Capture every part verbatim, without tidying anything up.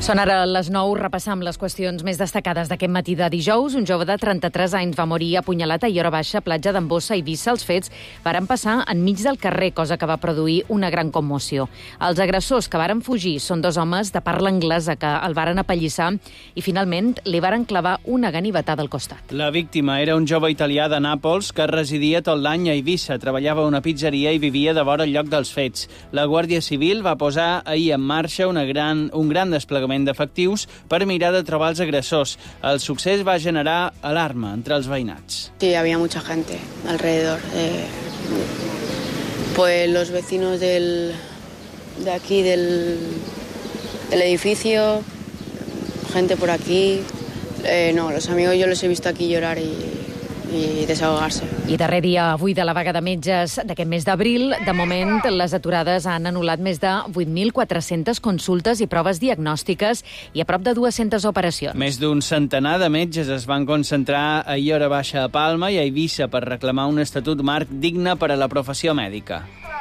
Són ara les nou, repassam les qüestions més destacades d'aquest matí de dijous. Un jove de trenta-tres anys va morir apunyalat a Iora Baixa, platja d'Ambossa, Eivissa. Els fets varen passar enmig del carrer, cosa que va produir una gran commoció. Els agressors que varen fugir són dos homes de parla anglesa que el varen apallissar i finalment li varen clavar una ganivetada al costat. La víctima era un jove italià de Nàpols que residia tot l'any a Eivissa, treballava a una pizzeria i vivia de vora el lloc dels fets. La Guàrdia Civil va posar ahir en marxa una gran, un gran desplegament d'efectius per mirar de trobar els agressors. El succés va generar alarma entre els veïnats. Sí, había mucha gente alrededor. Eh, pues los vecinos del, de aquí, del, del edificio, gente por aquí. Eh, no, los amigos yo los he visto aquí llorar y... i desahogar-se. I darrer dia avui de la vaga de metges d'aquest mes d'abril, de moment les aturades han anul·lat més de vuit mil quatre-centes consultes i proves diagnòstiques i a prop de dues-centes operacions. Més d'un centenar de metges es van concentrar a Iora Baixa, a Palma i a Eivissa per reclamar un estatut marc digne per a la professió mèdica.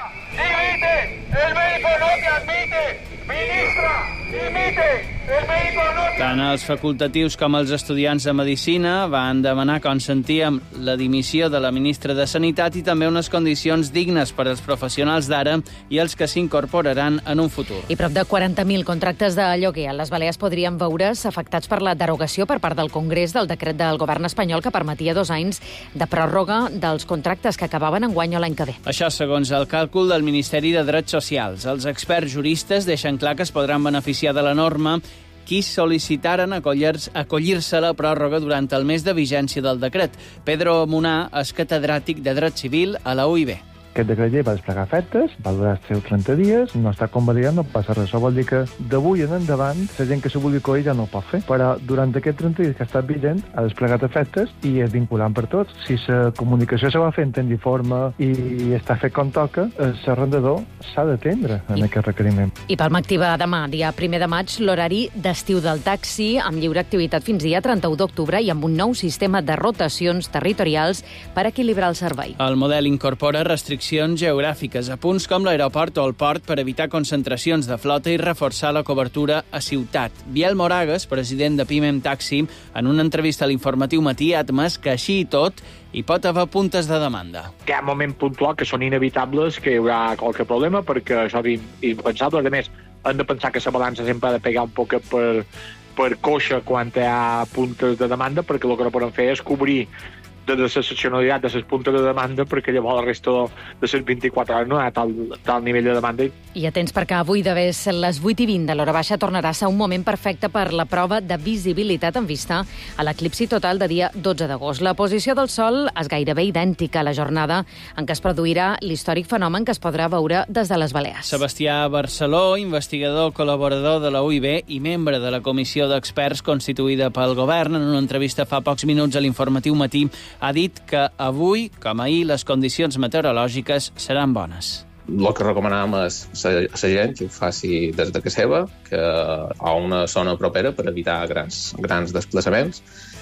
Dimite! El médico no te admite! Ministra! Dimite! El médico no te... Tant els facultatius com els estudiants de Medicina van demanar consentir amb la dimissió de la ministra de Sanitat i també unes condicions dignes per als professionals d'ara i els que s'incorporaran en un futur. I prop de quaranta mil contractes de lloguer a les Balears podrien veure's afectats per la derogació per part del Congrés del decret del govern espanyol que permetia dos anys de pròrroga dels contractes que acabaven enguany o l'any que ve. Això segons el càlcul del Ministeri de Drets Socials. Els experts juristes deixen clar que es podran beneficiar de la norma qui sol·licitaren acollir-se a la pròrroga durant el mes de vigència del decret. Pedro Munar és catedràtic de Dret Civil a la U I B. Aquest decret llei va desplegar efectes, va durar els seus trenta dies, no està convalidat, no passa res. Això vol dir que d'avui en endavant la gent que se vulgui acollir ja no ho pot fer. Però durant aquests trenta dies que ha estat vigent ha desplegat efectes i és vinculant per tots. Si la comunicació se va fent en forma i està fet com toca, l'arrendador s'ha d'atendre en I... aquest requeriment. I Palma activa demà, dia primer de maig, l'horari d'estiu del taxi amb lliure activitat fins dia trenta-u d'octubre i amb un nou sistema de rotacions territorials per equilibrar el servei. El model incorpora restriccions geogràfiques a punts com l'aeroport o el port per evitar concentracions de flota i reforçar la cobertura a ciutat. Biel Moragues, president de Pimem Taxi, en una entrevista a l'Informatiu Matí ha admès que així i tot hi pot haver puntes de demanda. Hi ha moments puntuals que són inevitables, que hi haurà qualque problema, perquè això és impensable. A més, hem de pensar que la balança sempre ha de pegar un poc per, per coixa quan hi ha puntes de demanda, perquè el que no poden fer és cobrir de l'excepcionalitat de les puntes de demanda, perquè llavors la resta de les vint-i-quatre hores no hi ha tal, tal nivell de demanda. I atents perquè avui d'haver les vuit i vint de l'hora baixa tornarà a ser un moment perfecte per la prova de visibilitat en vista a l'eclipsi total de dia dotze d'agost. La posició del Sol és gairebé idèntica a la jornada en què es produirà l'històric fenomen que es podrà veure des de les Balears. Sebastià Barceló, investigador col·laborador de la U I B i membre de la comissió d'experts constituïda pel govern, en una entrevista fa pocs minuts a l'Informatiu Matí, ha dit que avui, com ahir, les condicions meteorològiques seran bones. El que recomanam és a la gent que ho faci des de casa seva, que a una zona propera per evitar grans, grans desplaçaments.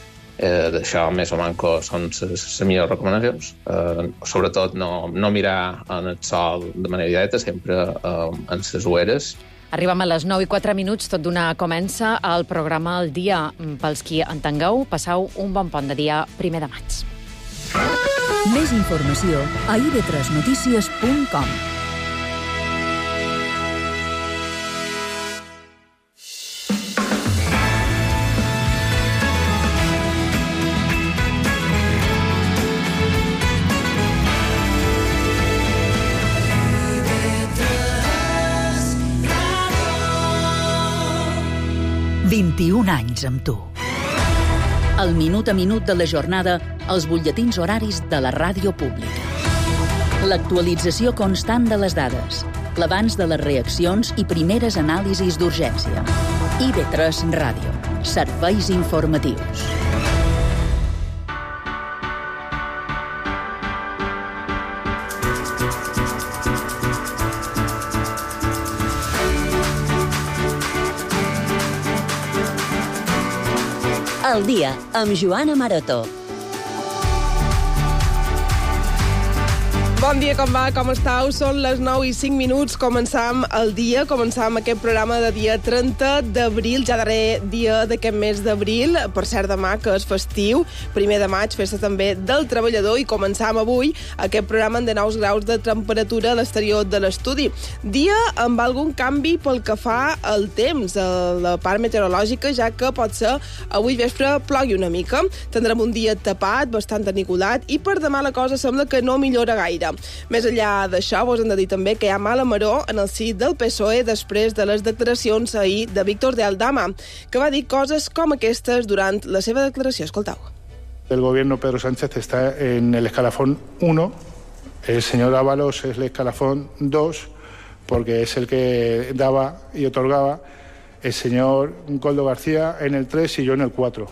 Eh, D'això, més o manco, són les millors recomanacions. Eh, sobretot, no, no mirar en el sol de manera directa, sempre eh, en les ueres. Arribem a les nou i quatre minuts, tot d'una comença el programa El Dia. Pels qui entengueu, passeu un bon pont de dia primer de maig. Més informació a i ve tres notícies punt com. vint-i-un anys amb tu. El minut a minut de la jornada als butlletins horaris de la ràdio pública. L'actualització constant de les dades, l'abans de les reaccions i primeres anàlisis d'urgència. i ve tres Ràdio. Serveis informatius. El dia amb Joana Maroto. Bon dia, com va? Com estàu? Són les nou i cinc minuts. Començam el dia, començam aquest programa de dia trenta d'abril, ja darrer dia d'aquest mes d'abril. Per cert, demà, que és festiu, primer de maig, festa també del treballador, i començam avui aquest programa amb dinou graus de temperatura a l'exterior de l'estudi. Dia amb algun canvi pel que fa al temps, a la part meteorològica, ja que pot ser avui vespre plogui una mica. Tindrem un dia tapat, bastant aniculat, i per demà la cosa sembla que no millora gaire. Més enllà d'això, vos hem de dir també que hi ha mala maror en el si del P S O E després de les declaracions ahir de Víctor de Aldama, que va dir coses com aquestes durant la seva declaració. Escoltau. El gobierno Pedro Sánchez está en el escalafón uno, el señor Ábalos es el escalafón dos, porque es el que daba y otorgaba, el señor Coldo García en el tres y yo en el cuatro.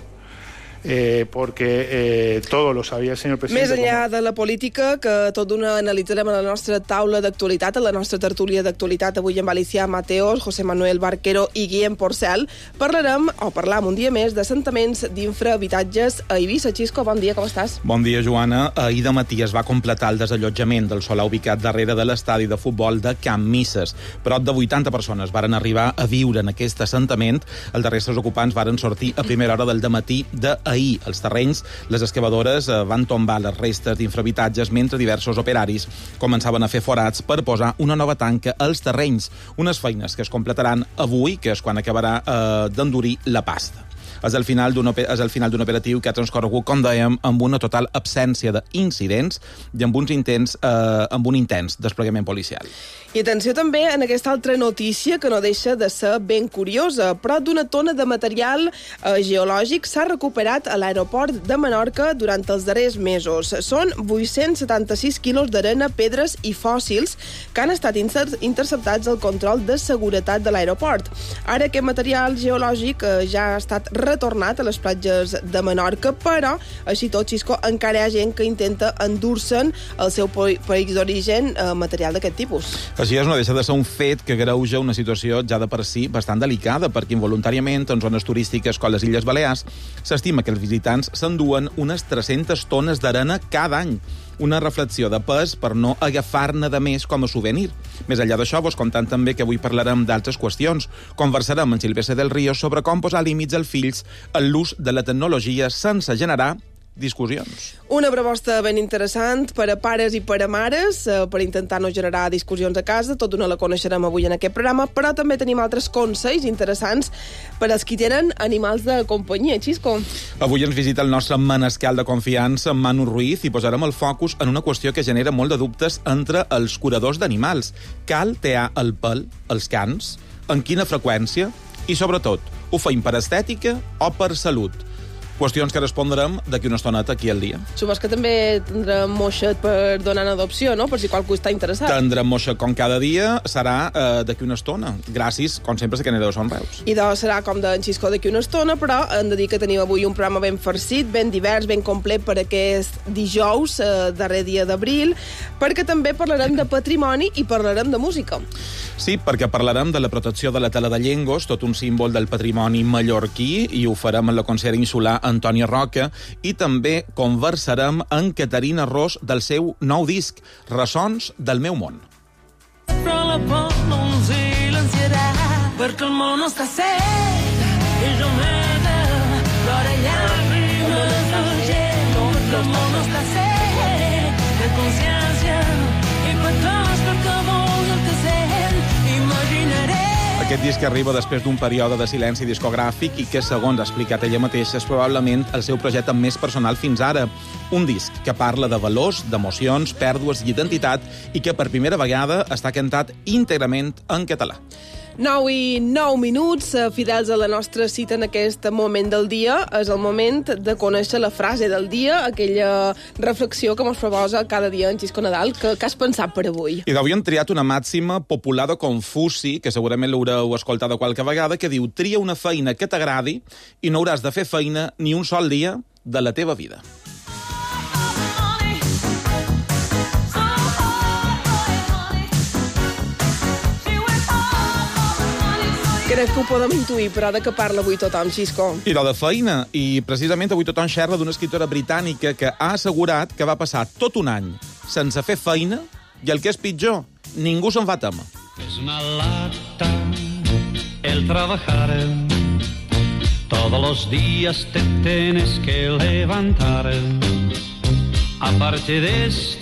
Eh, porque eh, todo lo sabia el senyor president. Més enllà de la política, que tot d'una analitzarem a la nostra taula d'actualitat, a la nostra tertúlia d'actualitat, avui amb Alicia Mateos, José Manuel Barquero i Guillem Porcel, parlarem, o parlam un dia més, d'assentaments d'infrahabitatges a Eivissa. Xisco, bon dia, com estàs? Bon dia, Joana. Ahir de matí es va completar el desallotjament del solar ubicat darrere de l'estadi de futbol de Camp Misses. Prop de vuitanta persones varen arribar a viure en aquest assentament. Els darrers ocupants varen sortir a primera hora del dematí de ahir. Els terrenys, les excavadores eh, van tombar les restes d'infrahabitatges mentre diversos operaris començaven a fer forats per posar una nova tanca als terrenys. Unes feines que es completaran avui, que és quan acabarà eh, d'endurir la pasta. És el final d'un és el final d'un operatiu que ha transcorregut, com dèiem, amb una total absència d'incidents i amb uns intents eh, amb un intens desplegament policial. I atenció també en aquesta altra notícia, que no deixa de ser ben curiosa, però d'una tona de material eh, geològic s'ha recuperat a l'aeroport de Menorca durant els darrers mesos. Són vuit-cents setanta-sis quilos d'arena, pedres i fòssils que han estat inter interceptats al control de seguretat de l'aeroport. Ara aquest material geològic eh, ja ha estat retornat a les platges de Menorca, però, així tot, Xisco, encara hi ha gent que intenta endur-se'n el seu país d'origen eh, material d'aquest tipus. Així és, no deixa de ser un fet que greuja una situació ja de per si bastant delicada, perquè involuntàriament en zones turístiques com les Illes Balears s'estima que els visitants s'enduen unes tres-centes tones d'arena cada any. Una reflexió de pes per no agafar-ne de més com a souvenir. Més enllà d'això, vos contant també que avui parlarem d'altres qüestions. Conversarem amb Silvestre del Río sobre com posar límits als fills en l'ús de la tecnologia sense generar discussions. Una proposta ben interessant per a pares i per a mares, eh, per intentar no generar discussions a casa. Tot una la coneixerem avui en aquest programa, però també tenim altres consells interessants per als qui tenen animals de companyia. Xisco. Avui ens visita el nostre manescal de confiança, Manu Ruiz, i posarem el focus en una qüestió que genera molt de dubtes entre els curadors d'animals. Cal tear el pèl als cans? En quina freqüència? I, sobretot, ho feim per estètica o per salut? Qüestions que respondrem d'aquí una estoneta aquí al dia. Supos que també tindrem moixet per donar en adopció, no? Per si qualcú està interessat. Tindrem moixet com cada dia, serà eh, d'aquí una estona. Gràcies, com sempre, a que de Son Reus. I doncs serà com d'en Xisco d'aquí una estona, però hem de dir que tenim avui un programa ben farcit, ben divers, ben complet per aquest dijous, eh, darrer dia d'abril, perquè també parlarem de patrimoni i parlarem de música. Sí, perquè parlarem de la protecció de la tela de llengos, tot un símbol del patrimoni mallorquí, i ho farem amb la consellera insular Antònia Roca, i també conversarem amb Caterina Ros del seu nou disc, Ressons del meu món. Però la por no ens silenciarà, perquè el món està sec, és humeda, plora llàgrimes de gent, perquè el món està sec, de consciència, i per tots perquè vol el que sent, imaginaré. Aquest disc arriba després d'un període de silenci discogràfic i que, segons ha explicat ella mateixa, és probablement el seu projecte més personal fins ara. Un disc que parla de valors, d'emocions, pèrdues i identitat i que per primera vegada està cantat íntegrament en català. nou i nou minuts, fidels a la nostra cita en aquest moment del dia. És el moment de conèixer la frase del dia, aquella reflexió que ens proposa cada dia en Xisco Nadal. Que, que has pensat per avui? I d'avui hem triat una màxima popular de Confuci, que segurament l'haureu escoltat qualque vegada, que diu: tria una feina que t'agradi i no hauràs de fer feina ni un sol dia de la teva vida. Crec que ho podem intuir, però de què parla avui tothom, Xisco? I de feina. I precisament avui tothom xerra d'una escriptora britànica que ha assegurat que va passar tot un any sense fer feina, i el que és pitjor, ningú se'n fa tema. Es una lata el trabajar. Todos los días te tienes que levantar. Aparte de esto...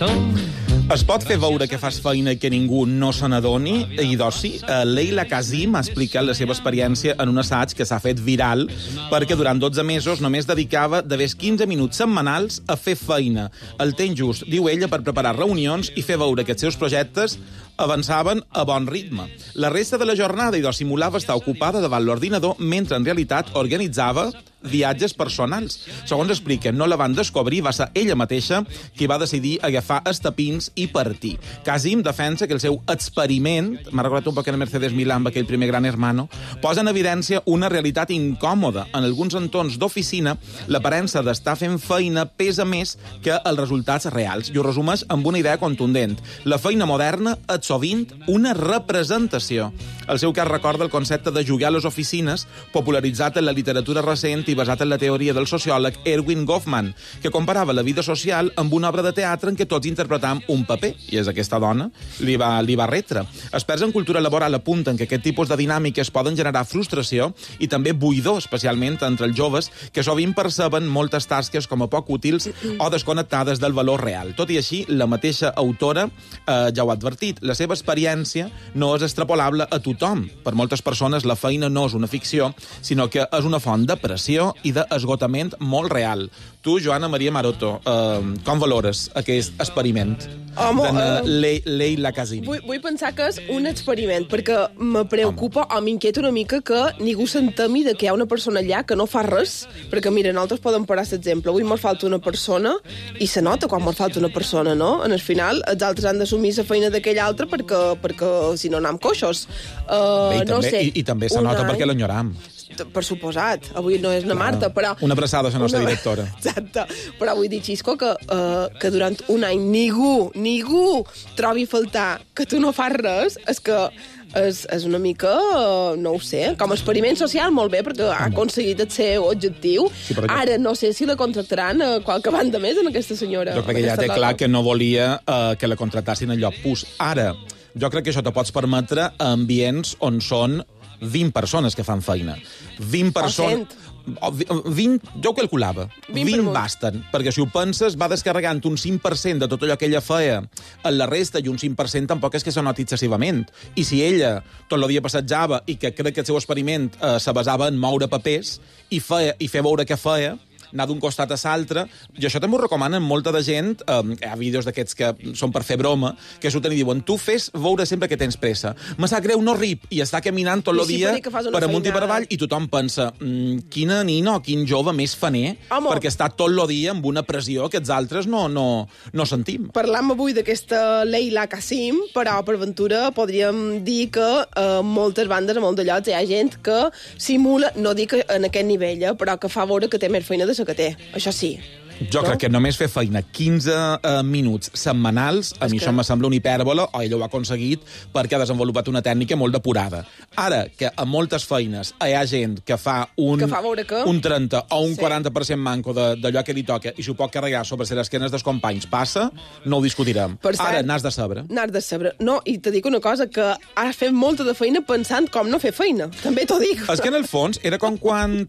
Es pot fer veure que fas feina i que ningú no se n'adoni? I d'oci, Leila Kazim ha explicat la seva experiència en un assaig que s'ha fet viral perquè durant dotze mesos només dedicava de més quinze minuts setmanals a fer feina. El temps just, diu ella, per preparar reunions i fer veure que els seus projectes avançaven a bon ritme. La resta de la jornada, idò, simulava estar ocupada davant l'ordinador mentre en realitat organitzava viatges personals. Segons explica, no la van descobrir, va ser ella mateixa qui va decidir agafar estapins i partir. Kazim defensa que el seu experiment, m'ha recordat un poc en Mercedes Milà amb aquell primer Gran Hermano, posa en evidència una realitat incòmoda. En alguns entorns d'oficina, l'aparença d'estar fent feina pesa més que els resultats reals. I ho resumeix amb una idea contundent. La feina moderna és sovint una representació. El seu cas recorda el concepte de jugar a les oficines, popularitzat en la literatura recent i basat en la teoria del sociòleg Erwin Goffman, que comparava la vida social amb una obra de teatre en què tots interpretam un paper, i és aquesta dona li va, li va retre. Experts en cultura laboral apunten que aquest tipus de dinàmiques poden generar frustració i també buidor, especialment entre els joves, que sovint perceben moltes tasques com a poc útils o desconnectades del valor real. Tot i així, la mateixa autora eh, ja ho ha advertit. La seva experiència no és extrapolable a tothom. Per moltes persones la feina no és una ficció, sinó que és una font de pressió i d'esgotament molt real. Tu, Joana Maria Maroto, eh, com valores aquest experiment Home, de uh, Le Leila Kazim? Vull, vull pensar que és un experiment, perquè me preocupa Home. o m'inquieta una mica que ningú s'entemi de que hi ha una persona allà que no fa res, perquè, mira, nosaltres podem parar l'exemple. Avui mos falta una persona i se nota quan mos falta una persona, no? En el final, els altres han d'assumir la feina d'aquell altre perquè, perquè si no anem coixos. Uh, Bé, i, no també, sé, i, I també se nota any... perquè l'enyoram. Per suposat, avui no és una Clar. Marta, però... Una abraçada a la nostra una... directora. Exacte, però vull dir, Xisco, que, uh, que durant un any ningú, ningú trobi a faltar que tu no fas res, és que és, és una mica, uh, no ho sé, com a experiment social molt bé, perquè ha aconseguit el seu objectiu. Sí, perquè... Ara no sé si la contractaran a qualque banda més en aquesta senyora. Jo crec que ja té clar que no volia uh, que la contratassin en lloc pus. Ara, jo crec que això te pots permetre a ambients on són vint persones que fan feina. vint persones... O vint, jo ho calculava. vint, vint basten, perquè si ho penses va descarregant un cinc per cent de tot allò que ella feia en la resta, i un cinc per cent tampoc és que se noti excessivament. I si ella tot el dia passejava i que crec que el seu experiment eh, se basava en moure papers i, feia, i fer veure què feia, anar d'un costat a l'altre, i això també ho recomanen molta de gent, eh, hi ha vídeos d'aquests que són per fer broma, que surten i diuen, tu fes veure sempre que tens pressa. Me sap greu, no rip, i està caminant tot el sí, dia per amunt i per avall, i tothom pensa, mmm, quina nina o quin jove més faner, Home. perquè està tot el dia amb una pressió que els altres no, no, no sentim. Parlam avui d'aquesta Leila Kazim, però per ventura podríem dir que a moltes bandes, a molts de llocs, hi ha gent que simula, no dic en aquest nivell, eh, però que fa veure que té més feina de la que té, això sí. Jo no? crec que només fer feina quinze uh, minuts setmanals, a és mi que... això me sembla una hipèrbola, o ell ho ha aconseguit perquè ha desenvolupat una tècnica molt depurada. Ara, que a moltes feines hi ha gent que fa un, que fa que... un trenta o un sí. quaranta per cent manco d'allò que li toca i s'ho pot carregar sobre les esquenes dels companys, passa, no ho discutirem. Per cert, ara, n'has de saber. N'has de saber. No, i te dic una cosa, que has fet molta de feina pensant com no fer feina. També t'ho dic. És que en el fons era com quan...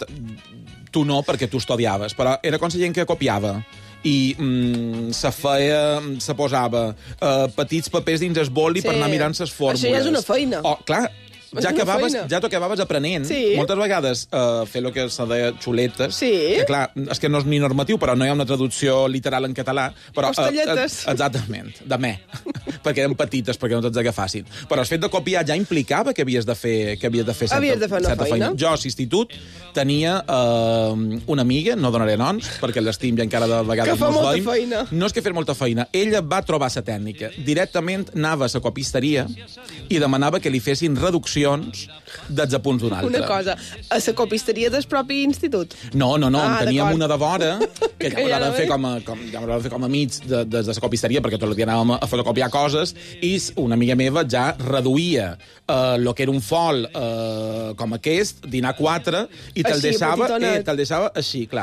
Tu no, perquè tu estudiaves, però era com la gent que copiava i mm, se feia, se posava uh, petits papers dins el boli sí. per anar mirant les fórmules. Això ja és una feina. Oh, clar, ja, acabaves, ja t'ho acabaves aprenent. Sí. Moltes vegades uh, fer el que se deia xuletes, sí. que clar, és que no és ni normatiu, però no hi ha una traducció literal en català. Però, Costelletes. Uh, uh, exactament, de me, perquè eren petites, perquè no tots agafassin. Però el fet de copiar ja implicava que havies de fer, que havies de fer certa, havies de fer una certa feina. feina. Jo, a l'institut, tenia uh, una amiga, no donaré noms, perquè l'estim ja encara de vegades que fa no molta veiem. feina. No és que fer molta feina. Ella va trobar la tècnica. Directament anava a la copisteria i demanava que li fessin reduccions dels apunts d'un altre. Una cosa, a la copisteria del propi institut? No, no, no, ah, en teníem una de vora, que, que ja ja vam fer com a, com, ja vam fer com a mig de, de, de la copisteria, perquè tot el dia anàvem a fotocopiar coses, i una amiga meva ja reduïa el uh, que era un fol uh, com aquest, dinar quatre, i te'l deixava, eh, te deixava així, clar.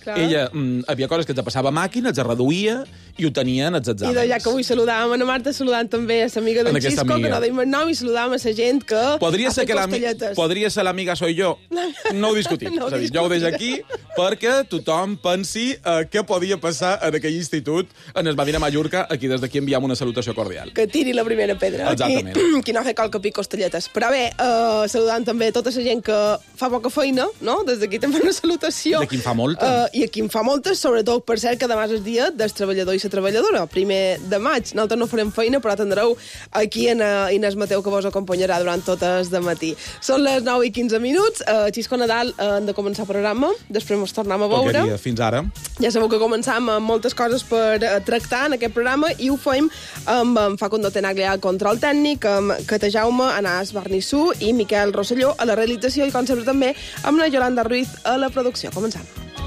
Clar. Ella, mm, havia coses que te passava a màquina, els reduïa i ho tenien els exàmens. I de ja que avui saludàvem a la Marta, saludant també a l'amiga d'en Xisco, amiga. Que no deim el nom, i saludàvem a la gent que podria ha ser fet que costelletes. Podria ser l'amiga soy jo. No ho discutim. No ho és a dir, jo ho deixo aquí perquè tothom pensi uh, què podia passar en aquell institut en el Madina Mallorca. Aquí des d'aquí enviem una salutació cordial. Que tiri la primera pedra. Exactament. Qui, qui no ha fet qualque pic costelletes. Però bé, uh, saludant també tota la gent que fa poca feina, no? Des d'aquí també una salutació. I aquí en fa molta. Uh, I aquí en fa moltes, sobretot per cert que demà és el dia del treballador i la treballadora, primer de maig. Nosaltres no farem feina, però tindreu aquí en uh, Inés Mateu, que vos acompanyarà durant totes de matí. Són les nou i quinze minuts. Uh, Xisco Nadal uh, hem de començar el programa, després ens tornem a veure. Queria, fins ara. Ja sabeu que començam amb moltes coses per uh, tractar en aquest programa i ho fem amb, amb Facundo Tenaglia al control tècnic, amb Cata Jaume, Anàs Barnissú i Miquel Rosselló a la realització i, com sempre, també amb la Yolanda Ruiz a la producció. Començam.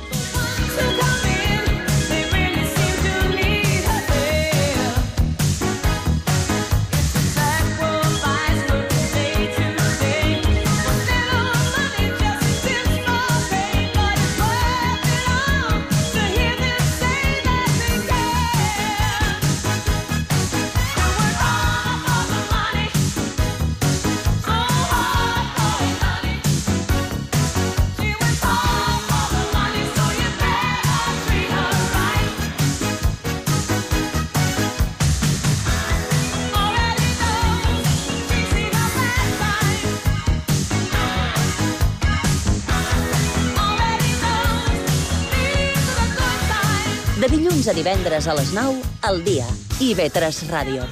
De dilluns a divendres a les nou, al dia. I ve tres Ràdio.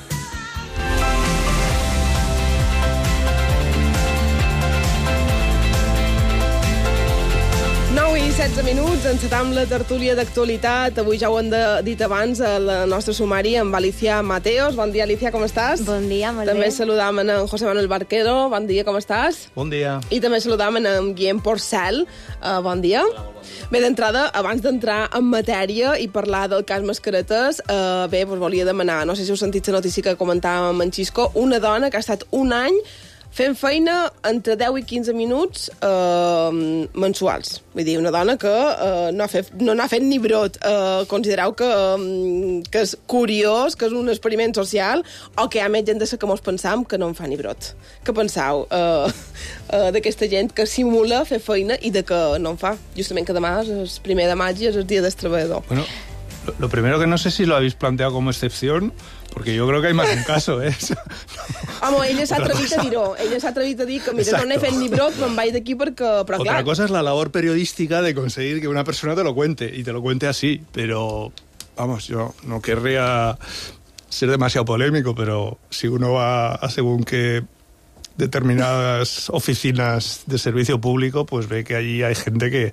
nou i setze minuts, encetam la tertúlia d'actualitat. Avui ja ho hem de, dit abans, el nostre sumari amb Alicia Mateos. Bon dia, Alicia, com estàs? Bon dia, molt també bé. saludam en José Manuel Barquero. Bon dia, com estàs? Bon dia. I també saludam en Guillem Porcel. Uh, bon dia. Hola, bon dia. Bé, d'entrada, abans d'entrar en matèria i parlar del cas Mascaretes, eh, bé, doncs volia demanar, no sé si heu sentit la notícia que comentàvem en Xisco, una dona que ha estat un any fent feina entre deu i quinze minuts eh, mensuals. Vull dir, una dona que eh, no, ha fet, no n'ha fet ni brot. Eh, considereu que, eh, que és curiós, que és un experiment social, o que hi ha més gent de la que mos pensam que no en fa ni brot. Què penseu eh, eh, d'aquesta gent que simula fer feina i de que no en fa? Justament que demà és el primer de maig i és el dia del treballador. Bueno, lo, lo primero que no sé si lo habéis planteado como excepción, porque yo creo que hay más de un caso, ¿eh? Home, ella s'ha atrevit a dir-ho. Ella s'ha atrevit a dir que, mira, Exacto. no n'he fet ni brot, me'n vaig d'aquí perquè... Però, Otra clar, cosa es la labor periodística de conseguir que una persona te lo cuente, y te lo cuente así, pero, vamos, yo no querría ser demasiado polémico, pero si uno va a según qué determinadas oficinas de servicio público, pues ve que allí hay gente que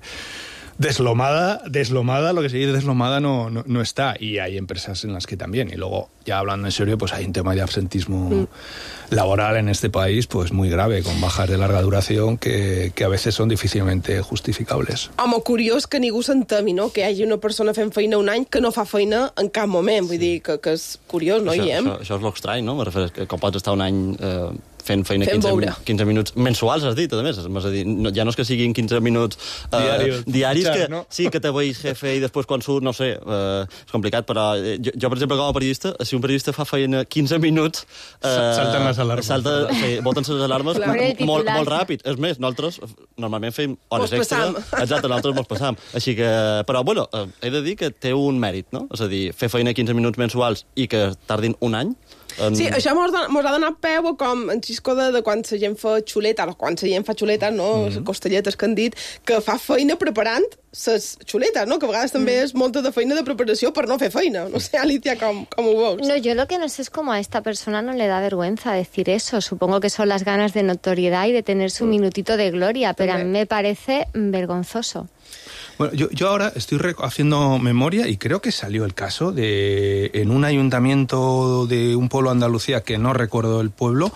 deslomada, deslomada, lo que se dice deslomada no, no, no está, y hay empresas en las que también, y luego, ya hablando en serio, pues hay un tema de absentismo mm. laboral en este país pues muy grave, con bajas de larga duración que, que a veces son difícilmente justificables. home, curiós que ningú s'entemi, no?, que hi hagi una persona fent feina un any que no fa feina en cap moment. Vull dir que, que és curiós, no, això, Guillem? això, això és l'estrany, no? Me refereixo que com pots estar un any eh, fent feina Fent quinze, veure. quinze minuts mensuals, has dit, a més. És a dir, no, ja no és que siguin quinze minuts eh, Diarios. diaris, que No? sí, que te veus jefe i després quan surt, no sé, eh, és complicat, però eh, jo, jo, per exemple, com a periodista, si un periodista fa feina quinze minuts... Eh, Salten les alarmes. Salta, sí, volten les alarmes Clar. molt, molt ràpid. És més, nosaltres normalment fem hores Mos extra. passam. Exacte, nosaltres mos passam. Així que... Però, bueno, eh, he de dir que té un mèrit, no? És a dir, fer feina quinze minuts mensuals i que tardin un any... En... Sí, això mos, don- mos ha donat peu a com en Xisco de, de quan la gent fa xuleta, o quan la gent fa xuletes, no, mm -hmm. costelletes que han dit, que fa feina preparant les xuletes, no? Que a vegades també mm. és molta de feina de preparació per no fer feina. No sé, Alicia, com, com ho veus? No, yo lo que no sé es cómo a esta persona no le da vergüenza decir eso. Supongo que son las ganas de notoriedad y de tener su minutito de gloria, pero a mí me parece vergonzoso. Bueno, yo, yo ahora estoy haciendo memoria y creo que salió el caso de en un ayuntamiento de un pueblo de Andalucía, que no recuerdo el pueblo,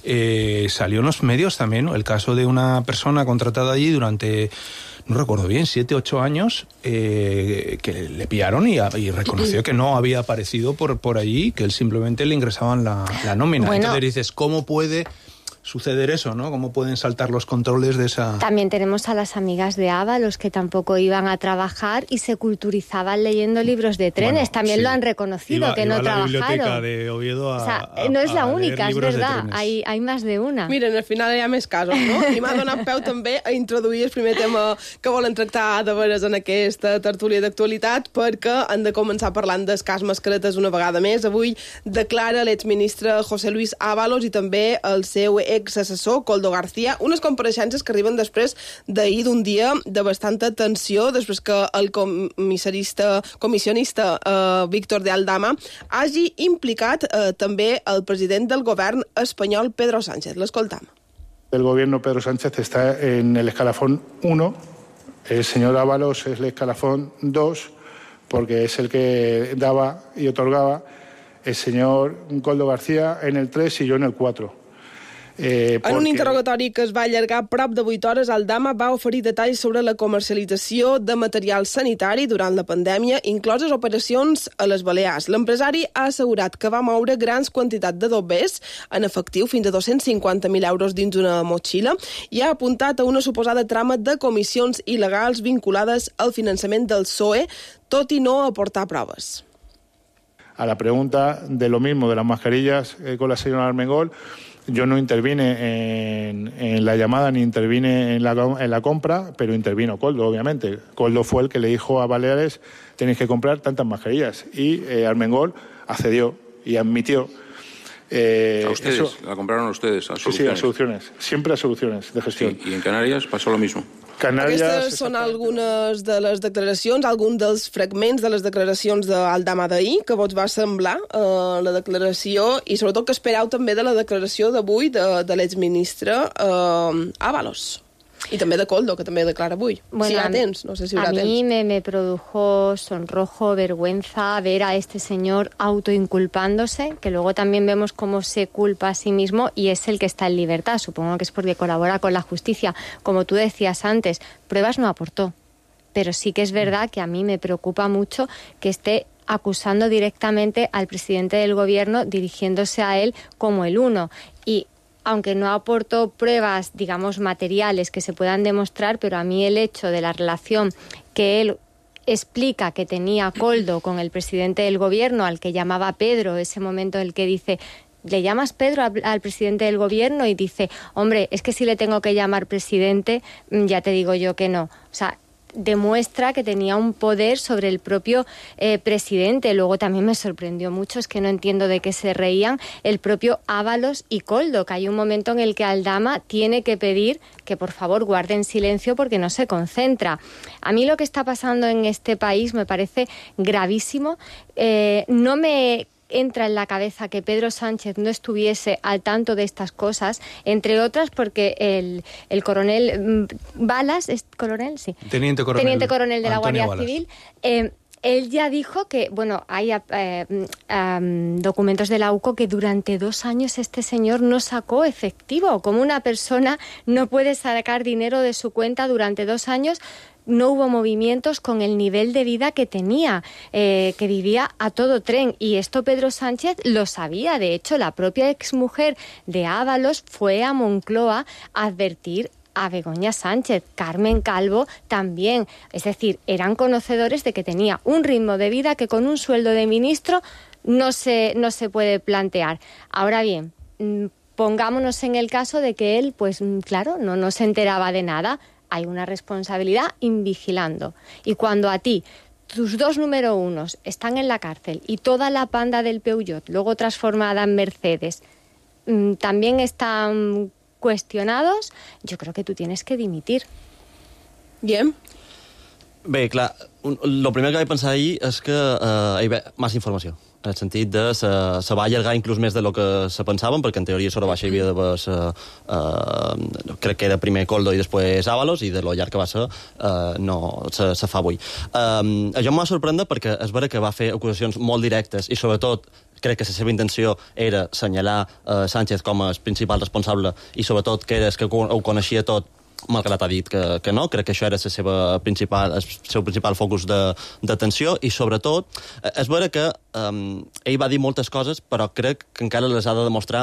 eh, salió en los medios también, ¿no? El caso de una persona contratada allí durante, no recuerdo bien, siete, ocho años, eh, que le pillaron y, y reconoció que no había aparecido por, por allí, que él simplemente le ingresaban la, la nómina. Bueno. Entonces dices, ¿cómo puede suceder eso, ¿no? Cómo pueden saltar los controles de esa... También tenemos a las amigas de Ábalos que tampoco iban a trabajar y se culturizaban leyendo libros de trenes. Bueno, también sí. Lo han reconocido, iba, que iba no a la trabajaron. Biblioteca de Oviedo a, o sea, a, no és la a única, és verdad, hay, hay más de una. Miren, al final hi ha més casos, no? I m'ha donat peu també a introduir el primer tema que volen tractar de veres en aquesta tertúlia d'actualitat, perquè han de començar parlant del cas Mascaretes una vegada més. Avui declara l'exministre José Luis Ábalos i també el seu exassessor, Koldo García, unes compareixences que arriben després d'ahir d'un dia de bastanta tensió, després que el comissarista, comissionista eh, Víctor de Aldama hagi implicat eh, també el president del govern espanyol, Pedro Sánchez. L'escoltam. El gobierno Pedro Sánchez está en el escalafón uno, el señor Ábalos es el escalafón dos, porque es el que daba y otorgaba, el señor Koldo García en el tres y yo en el cuatro. Eh, porque... En un interrogatori que es va allargar prop de vuit hores, Aldama va oferir detalls sobre la comercialització de material sanitari durant la pandèmia, incloses operacions a les Balears. L'empresari ha assegurat que va moure grans quantitats de dobbers en efectiu, fins a dos-cents cinquanta mil euros dins una motxilla, i ha apuntat a una suposada trama de comissions il·legals vinculades al finançament del P S O E, tot i no aportar proves. A la pregunta de lo mismo de las mascarillas eh, con la señora Armengol, yo no intervine en, en la llamada ni intervine en la, en la compra, pero intervino Koldo, obviamente. Koldo fue el que le dijo a Baleares, tenéis que comprar tantas mascarillas. Y eh, Armengol accedió y admitió. Eh, ¿A ustedes? Eso... ¿La compraron ustedes? ¿A sí, sí, a soluciones. Siempre a soluciones de gestión. Sí, y en Canarias pasó lo mismo. Canàries... Aquestes són algunes de les declaracions, alguns dels fragments de les declaracions d'Aldama d'ahir, que vos va semblar eh, la declaració, i sobretot que espereu també de la declaració d'avui de, de l'exministre eh, Ábalos. Y también de Koldo, que también declara avui. Bueno, si la tens, no sé si a la tens. A mí me, me produjo sonrojo, vergüenza ver a este señor autoinculpándose, que luego también vemos cómo se culpa a sí mismo y es el que está en libertad. Supongo que es porque colabora con la justicia. Como tú decías antes, pruebas no aportó. Pero sí que es verdad que a mí me preocupa mucho que esté acusando directamente al presidente del gobierno, dirigiéndose a él como el uno. Y aunque no aportó pruebas, digamos, materiales que se puedan demostrar, pero a mí el hecho de la relación que él explica que tenía Koldo con el presidente del gobierno, al que llamaba Pedro, ese momento en el que dice, ¿le llamas Pedro al, al presidente del gobierno? Y dice, hombre, es que si le tengo que llamar presidente, ya te digo yo que no. O sea, demuestra que tenía un poder sobre el propio eh, presidente. Luego también me sorprendió mucho, es que no entiendo de qué se reían, el propio Ábalos y Koldo, que hay un momento en el que Aldama tiene que pedir que por favor guarden silencio porque no se concentra. A mí lo que está pasando en este país me parece gravísimo. Eh, no me entra en la cabeza que Pedro Sánchez no estuviese al tanto de estas cosas, entre otras porque el, el coronel Balas, ¿es coronel? Sí. Teniente coronel. Teniente coronel de la Antonio Guardia Balas. Civil. Eh, él ya dijo que, bueno, hay eh, um, documentos de la U C O que durante dos años este señor no sacó efectivo. Como una persona no puede sacar dinero de su cuenta durante dos años, no hubo movimientos con el nivel de vida que tenía, eh, que vivía a todo tren. Y esto Pedro Sánchez lo sabía. De hecho, la propia exmujer de Ábalos fue a Moncloa a advertir a Begoña Sánchez, Carmen Calvo también. Es decir, eran conocedores de que tenía un ritmo de vida que con un sueldo de ministro no se, no se puede plantear. Ahora bien, pongámonos en el caso de que él, pues claro, no, no se enteraba de nada. Hay una responsabilidad invigilando. Y cuando a ti tus dos número unos están en la cárcel y toda la panda del Peugeot, luego transformada en Mercedes, también están cuestionados, yo creo que tú tienes que dimitir. Bien. Bé, clar, el primer que vaig pensar ahir és que eh, hi havia massa informació. En el sentit de se, se va allargar inclús més de lo que se pensaven, perquè en teoria sobre baixa hi havia d'haver eh, eh, crec que era primer Koldo i després Ábalos, i de lo llarg que va ser eh, no se, se fa avui. Eh, això em va sorprendre perquè és vera que va fer acusacions molt directes i sobretot crec que la seva intenció era assenyalar eh, Sánchez com a principal responsable i sobretot que era que ho coneixia tot, malgrat ha dit que, que no. Crec que això era la seva principal, el seu principal focus d'atenció i sobretot és vera que um, ell va dir moltes coses però crec que encara les ha de demostrar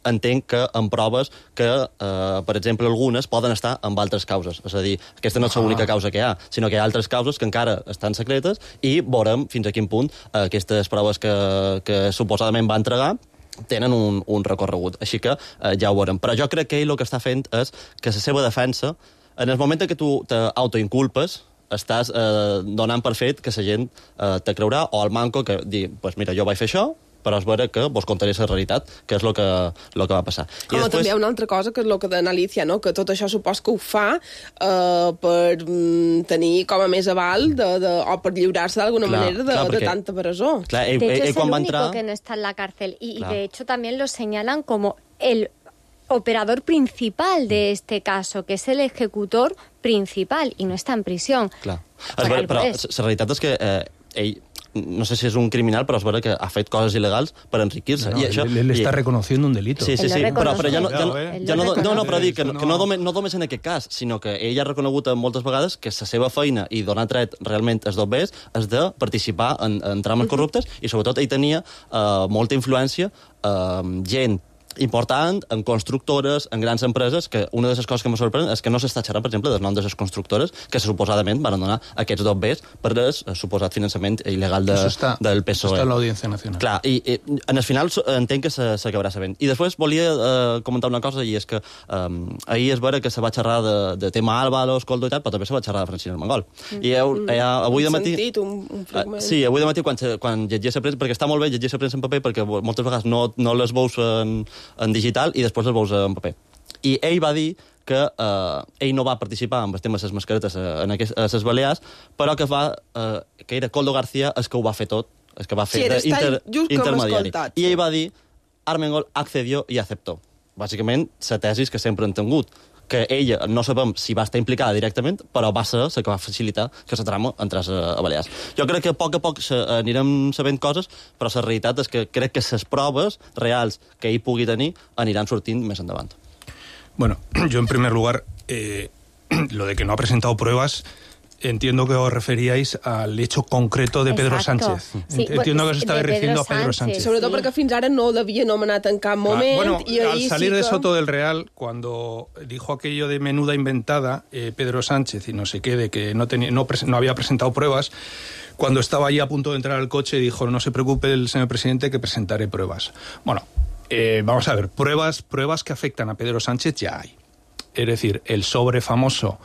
entenc que en proves que, eh, per exemple, algunes poden estar amb altres causes. És a dir, aquesta no és l'única causa que hi ha, sinó que hi ha altres causes que encara estan secretes i veurem fins a quin punt eh, aquestes proves que, que suposadament va entregar tenen un, un recorregut. Així que eh, ja ho veurem. Però jo crec que ell el que està fent és que la seva defensa, en el moment que tu t'autoinculpes, estàs eh, donant per fet que la gent eh, te creurà, o el manco que dir, pues mira, jo vaig fer això, però és vera que vos contaré la realitat, que és el que, lo que va passar. I després... també hi ha una altra cosa, que és el que deia Alicia, no? Que tot això supos que ho fa eh, per mm, tenir com a més aval de, de, o per lliurar-se d'alguna manera de, clar, perquè, de tanta presó. Clar, ell, de hecho, ell, es el único entrar... que no está en la cárcel. Y, y claro. de hecho también lo señalan como el operador principal de este caso, que es el ejecutor principal, y no está en prisión. Clar. És vera, però la realitat és que eh, ell, no sé si és un criminal, però és vera que ha fet coses il·legals per enriquir-se. No, I això, él, él está i... reconociendo un delito. Sí, sí, sí, però, però ja no, ja, Cuidado, eh? ja no, no, no, però dic que, que no, no només en aquest cas, sinó que ell ha reconegut moltes vegades que la seva feina i donar tret realment els dobbers és de participar en, en trames corruptes i sobretot ell tenia eh, molta influència, eh, gent important en constructores, en grans empreses, que una de les coses que me sorprèn és que no s'està xerrant, per exemple, del nom de les constructores que suposadament van donar aquests dobbers per el suposat finançament il·legal de, está, del P S O E. Està en l'Audiència Nacional. Clar, i, i en el final entenc que s'acabarà sabent. I després volia eh, comentar una cosa, i és que eh, ahir és vera que se va xerrar de, de tema Álvaro, Escoldo i tal, però també se va xerrar de Francina Armengol. Mm. I heu, eh, avui de matí... sentit un, un fragment. Sí, avui de matí, quan, quan llegia la premsa, perquè està molt bé llegir la premsa en paper, perquè moltes vegades no, no les veus en, en digital i després els veus en paper. I ell va dir que eh, ell no va participar en el tema de les mascaretes en aquest, a les Balears, però que, va, eh, que era Coldo García el que ho va fer tot, el que va fer sí, inter, intermediari. Escoltat. I ell va dir, Armengol accedió i aceptó. Bàsicament, la tesis que sempre han tingut, que ella, no sabem si va estar implicada directament, però va ser la que va facilitar que la trama entrés a Balears. Jo crec que a poc a poc anirem sabent coses, però la realitat és que crec que les proves reals que ell pugui tenir aniran sortint més endavant. Bueno, yo en primer lugar, eh, lo de que no ha presentado pruebas, entiendo que os referíais al hecho concreto de Pedro Exacto. Sánchez. Sí, entiendo bueno, que os estaba refiriendo a Pedro Sánchez. Sobretot perquè fins ara no l'havia nomenat en cap moment. Ah, bueno, i al salir sí de que... Soto del Real, cuando dijo aquello de menuda inventada, eh, Pedro Sánchez, y no sé qué, de que no, tenía, no, no había presentado pruebas, cuando estaba allí a punto de entrar al coche, dijo, no se preocupe el señor presidente que presentaré pruebas. Bueno, eh, vamos a ver, pruebas, pruebas que afectan a Pedro Sánchez ya hay. Es decir, el sobre famoso...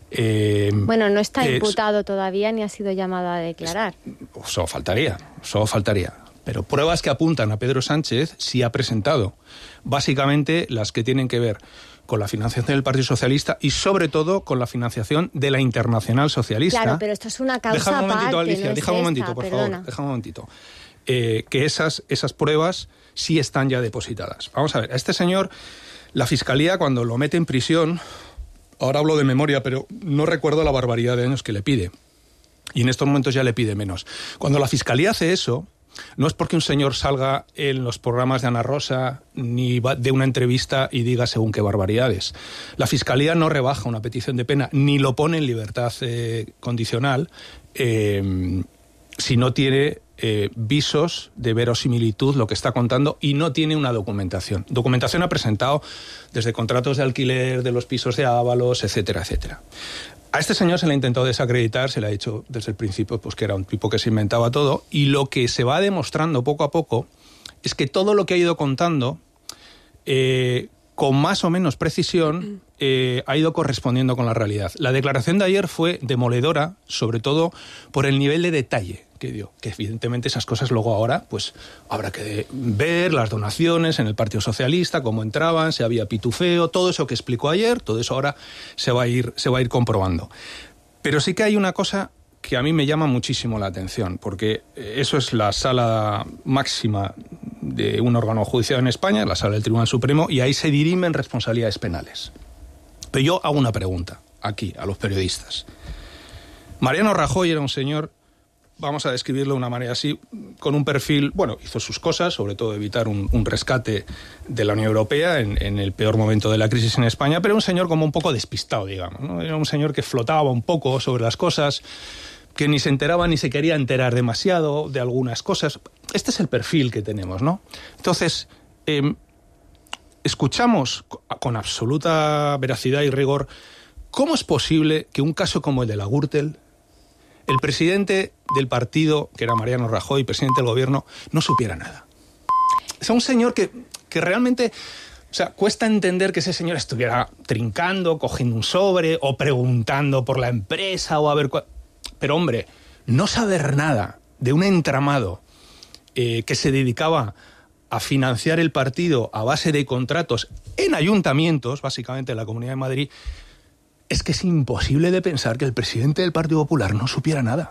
Eh, bueno, no está eh, imputado todavía ni ha sido llamado a declarar. Solo faltaría, solo faltaría. Pero pruebas que apuntan a Pedro Sánchez sí ha presentado. Básicamente las que tienen que ver con la financiación del Partido Socialista y sobre todo con la financiación de la Internacional Socialista. Claro, pero esto es una causa deja un momentito, aparte, Alicia, no es deja un momentito, esta, por perdona. favor, deja un momentito. Eh, que esas, esas pruebas sí están ya depositadas. Vamos a ver, a este señor, la Fiscalía cuando lo mete en prisión... Ahora hablo de memoria, pero no recuerdo la barbaridad de años que le pide. Y en estos momentos ya le pide menos. Cuando la Fiscalía hace eso, no es porque un señor salga en los programas de Ana Rosa ni de una entrevista y diga según qué barbaridades. La Fiscalía no rebaja una petición de pena ni lo pone en libertad eh, condicional eh, si no tiene... Eh, visos de verosimilitud lo que está contando y no tiene una documentación. Documentación ha presentado desde contratos de alquiler de los pisos de Ábalos, etcétera, etcétera. A este señor se le ha intentado desacreditar, se le ha dicho desde el principio pues, que era un tipo que se inventaba todo, y lo que se va demostrando poco a poco es que todo lo que ha ido contando eh, con más o menos precisión eh, ha ido correspondiendo con la realidad. La declaración de ayer fue demoledora, sobre todo por el nivel de detalle que dio, que evidentemente esas cosas luego ahora pues habrá que ver las donaciones en el Partido Socialista, cómo entraban, si había pitufeo, todo eso que explicó ayer, todo eso ahora se va a ir, se va a ir comprobando. Pero sí que hay una cosa que a mí me llama muchísimo la atención, porque eso es la sala máxima de un órgano judicial en España, la sala del Tribunal Supremo, y ahí se dirimen responsabilidades penales. Pero yo hago una pregunta aquí a los periodistas. Mariano Rajoy era un señor, vamos a describirlo de una manera así, con un perfil, bueno, hizo sus cosas, sobre todo evitar un, un rescate de la Unión Europea en, en el peor momento de la crisis en España, pero un señor como un poco despistado, digamos, ¿no? Era un señor que flotaba un poco sobre las cosas, que ni se enteraba ni se quería enterar demasiado de algunas cosas. Este es el perfil que tenemos, ¿no? Entonces, eh, escuchamos con absoluta veracidad y rigor cómo es posible que un caso como el de la Gürtel, el presidente del partido, que era Mariano Rajoy, presidente del gobierno, no supiera nada. O sea, un señor que, que realmente... O sea, cuesta entender que ese señor estuviera trincando, cogiendo un sobre o preguntando por la empresa o a ver... Cuál... Pero, hombre, no saber nada de un entramado eh, que se dedicaba a financiar el partido a base de contratos en ayuntamientos, básicamente en la Comunidad de Madrid, es que es imposible de pensar que el presidente del Partido Popular no supiera nada.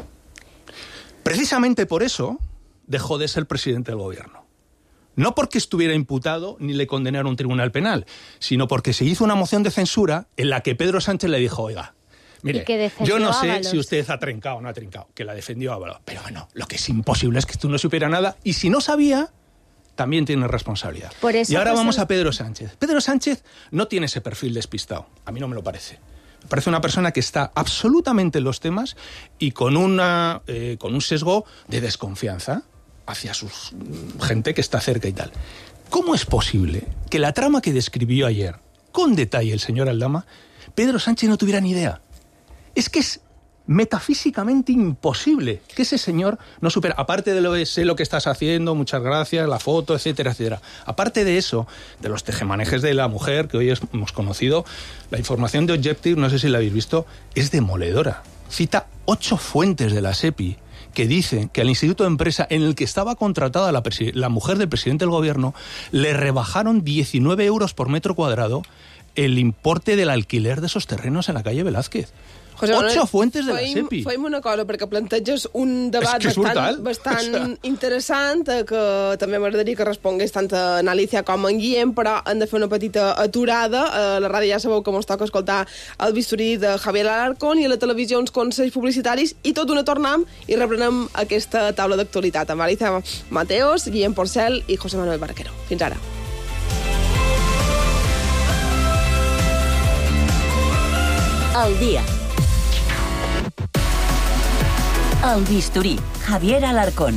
Precisamente por eso dejó de ser presidente del gobierno. No porque estuviera imputado ni le condenara a un tribunal penal, sino porque se hizo una moción de censura en la que Pedro Sánchez le dijo, oiga, mire, yo no sé Ábalos. Si usted ha trincado o no ha trincado, que la defendió Ábalos, pero bueno, lo que es imposible es que tú no supiera nada, y si no sabía, también tiene responsabilidad. Por eso y ahora vamos a Pedro Sánchez. Pedro Sánchez no tiene ese perfil despistado, a mí no me lo parece. Me parece una persona que está absolutamente en los temas y con, una, eh, con un sesgo de desconfianza hacia su gente que está cerca y tal. ¿Cómo es posible que la trama que describió ayer, con detalle el señor Aldama, Pedro Sánchez no tuviera ni idea? Es que es metafísicamente imposible que ese señor no supera. Aparte de lo de sé lo que estás haciendo, muchas gracias, la foto, etcétera, etcétera. Aparte de eso, de los tejemanejes de la mujer que hoy hemos conocido, la información de Objective, no sé si la habéis visto, es demoledora. Cita ocho fuentes de la SEPI que dicen que al Instituto de Empresa en el que estaba contratada la, la mujer del presidente del gobierno le rebajaron diecinueve euros por metro cuadrado el importe del alquiler de esos terrenos en la calle Velázquez. José Manuel, ocho fuentes de la SEPI. Fem una cosa, perquè planteges un debat bastant, bastant o sea... interessant, que també m'agradaria que respongués tant en Alicia com en Guillem, però hem de fer una petita aturada. A la ràdio ja sabeu que ens toca escoltar el bisturí de Javier Alarcón i a la televisió uns consells publicitaris, i tot una tornem i reprenem aquesta taula d'actualitat amb Alicia Mateos, Guillem Porcel i José Manuel Barquero. Fins ara. El dia. El bisturí, Javier Alarcón.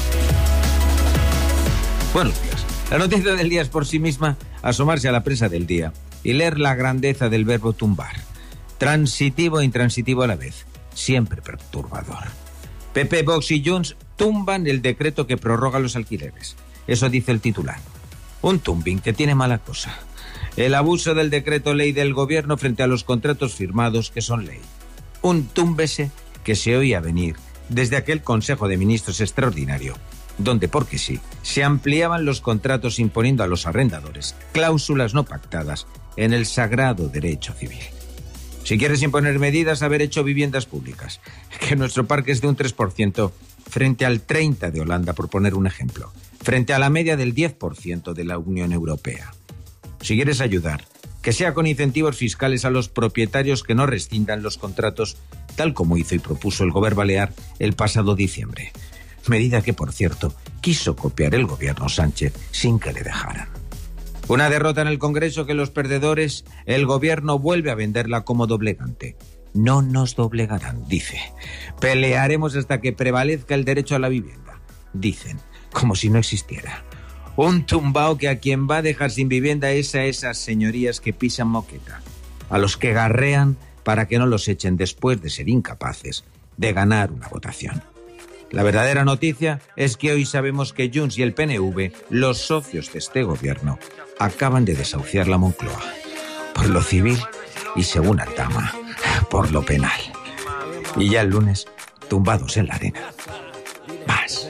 Buenos días. La noticia del día es por sí misma asomarse a la prensa del día y leer la grandeza del verbo tumbar. Transitivo e intransitivo a la vez. Siempre perturbador. P P, Vox y Junts tumban el decreto que prorroga los alquileres. Eso dice el titular. Un tumbing que tiene mala cosa. El abuso del decreto ley del gobierno frente a los contratos firmados que son ley. Un túmbese que se oía venir desde aquel Consejo de Ministros extraordinario, donde, porque sí, se ampliaban los contratos imponiendo a los arrendadores cláusulas no pactadas en el sagrado derecho civil. Si quieres imponer medidas, haber hecho viviendas públicas, que nuestro parque es de un tres por ciento frente al treinta por ciento de Holanda, por poner un ejemplo, frente a la media del diez por ciento de la Unión Europea. Si quieres ayudar, que sea con incentivos fiscales a los propietarios que no rescindan los contratos, tal como hizo y propuso el Gobierno Balear el pasado diciembre. Medida que, por cierto, quiso copiar el gobierno Sánchez sin que le dejaran. Una derrota en el Congreso que los perdedores, el gobierno vuelve a venderla como doblegante. No nos doblegarán, dice. Pelearemos hasta que prevalezca el derecho a la vivienda, dicen, como si no existiera. Un tumbao que a quien va a dejar sin vivienda es a esas señorías que pisan moqueta, a los que garrean para que no los echen después de ser incapaces de ganar una votación. La verdadera noticia es que hoy sabemos que Junts y el P N V, los socios de este gobierno, acaban de desahuciar la Moncloa, por lo civil y, según Aldama, por lo penal. Y ya el lunes, tumbados en la arena. Más.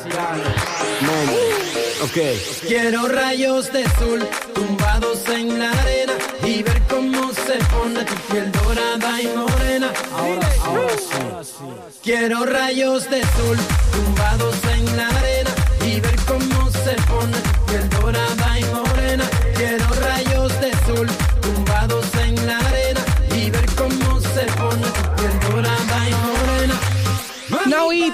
Okay. Quiero rayos de sol tumbados en la arena y ver cómo se pone tu piel dorada y morena. Ahora, ahora sí. Quiero rayos de sol tumbados en la arena y ver cómo se pone tu piel dorada y morena. Quiero rayos de sol tumbados en la arena y ver cómo se pone tu piel dorada y morena. nou i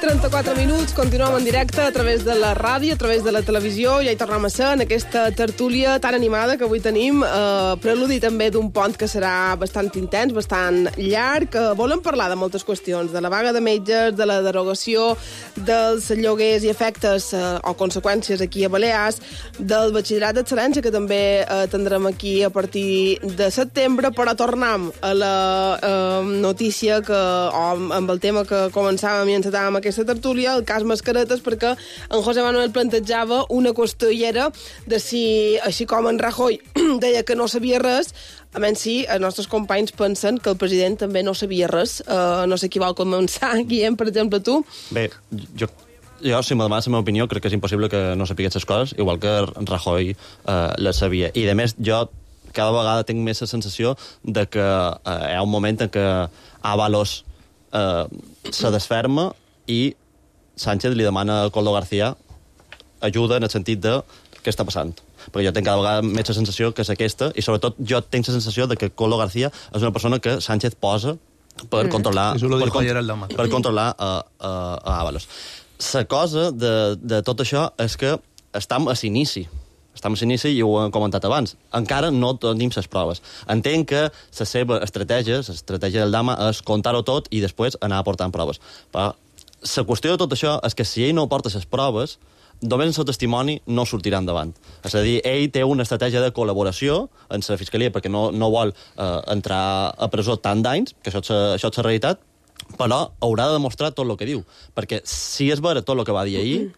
trenta-quatre minuts, continuem en directe a través de la ràdio, a través de la televisió. Ja hi tornem a ser en aquesta tertúlia tan animada que avui tenim, eh, preludi també d'un pont que serà bastant intens, bastant llarg. Eh, volem parlar de moltes qüestions, de la vaga de metges, de la derogació dels lloguers i efectes eh, o conseqüències aquí a Balears, del batxillerat d'excel·lència, que també eh, tindrem aquí a partir de setembre, però tornem a la eh, notícia que, o amb el tema que començàvem i encetàvem aquesta tertúlia, el cas mascaretes, perquè en José Manuel plantejava una qüestió i era de si, així com en Rajoy deia que no sabia res, a menys si els nostres companys pensen que el president també no sabia res. Uh, no sé qui vol començar, Guillem, per exemple, tu. Bé, jo Jo, si me demanes la meva opinió, crec que és impossible que no sàpiga aquestes coses, igual que Rajoy eh, les sabia. I, a més, jo cada vegada tinc més la sensació de que eh, hi ha un moment en què Ábalos eh, se desferma i Sánchez li demana a Koldo García ajuda en el sentit de què està passant. Perquè jo tinc cada vegada més la sensació que és aquesta, i sobretot jo tinc la sensació de que Koldo García és una persona que Sánchez posa per mm. controlar, per, cont per controlar a, a, a Ábalos. La cosa de, de tot això és que estem a l'inici. Estem a l'inici i ho hem comentat abans. Encara no tenim les proves. Entenc que la seva estratègia, l'estratègia del Dama, és contar-ho tot i després anar aportant proves. Però la qüestió de tot això és que si ell no aporta les proves, només el seu testimoni no sortirà endavant. És a dir, ell té una estratègia de col·laboració en la Fiscalia perquè no, no vol eh, entrar a presó tant d'anys, que això és, això és la realitat, però haurà de demostrar tot el que diu. Perquè si és vera tot el que va dir ahir,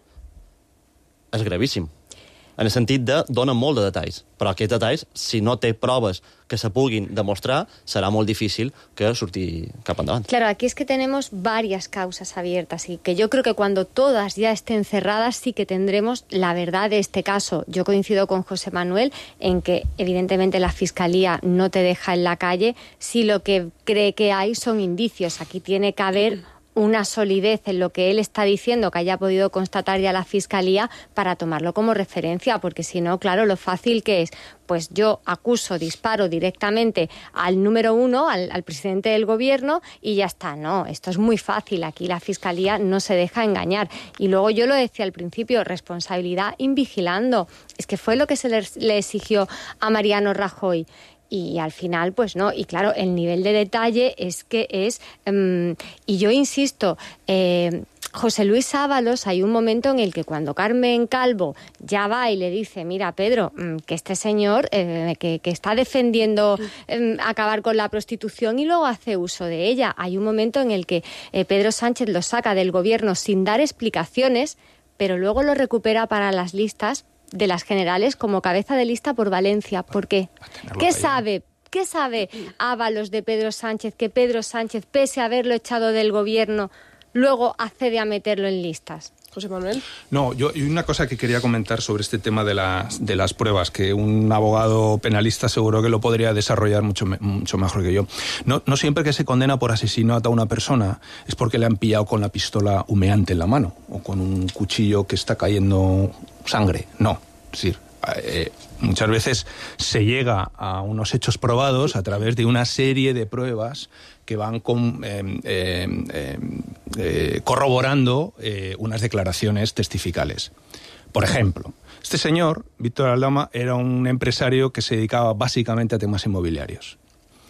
és gravíssim. En el sentit de dona molt de detalls. Però aquests detalls, si no té proves que se puguin demostrar, será muy difícil que surti cap endavant. Claro, aquí es que tenemos varias causas abiertas y que yo creo que cuando todas ya estén cerradas sí que tendremos la verdad de este caso. Yo coincido con José Manuel en que evidentemente la Fiscalía no te deja en la calle si lo que cree que hay son indicios. Aquí tiene que haber una solidez en lo que él está diciendo que haya podido constatar ya la Fiscalía para tomarlo como referencia, porque si no, claro, lo fácil que es, pues yo acuso, disparo directamente al número uno, al, al presidente del gobierno y ya está. No, esto es muy fácil, aquí la Fiscalía no se deja engañar. Y luego yo lo decía al principio, responsabilidad invigilando, es que fue lo que se le, le exigió a Mariano Rajoy. Y al final, pues no, y claro, el nivel de detalle es que es... Um, y yo insisto, eh, José Luis Ábalos, hay un momento en el que cuando Carmen Calvo ya va y le dice, mira, Pedro, que este señor eh, que, que está defendiendo eh, acabar con la prostitución y luego hace uso de ella. Hay un momento en el que eh, Pedro Sánchez lo saca del gobierno sin dar explicaciones, pero luego lo recupera para las listas de las generales como cabeza de lista por Valencia. ¿Por qué? ¿Qué sabe? ¿Qué sabe Ábalos de Pedro Sánchez que Pedro Sánchez, pese a haberlo echado del gobierno, luego accede a meterlo en listas? José Manuel. No, yo y una cosa que quería comentar sobre este tema de las de las pruebas, que un abogado penalista seguro que lo podría desarrollar mucho mucho mejor que yo. No, no siempre que se condena por asesinato a una persona es porque le han pillado con la pistola humeante en la mano o con un cuchillo que está cayendo sangre. No, es decir, eh, muchas veces se llega a unos hechos probados a través de una serie de pruebas que van con, eh, eh, eh, corroborando eh, unas declaraciones testificales. Por ejemplo, este señor, Víctor Aldama, era un empresario que se dedicaba básicamente a temas inmobiliarios.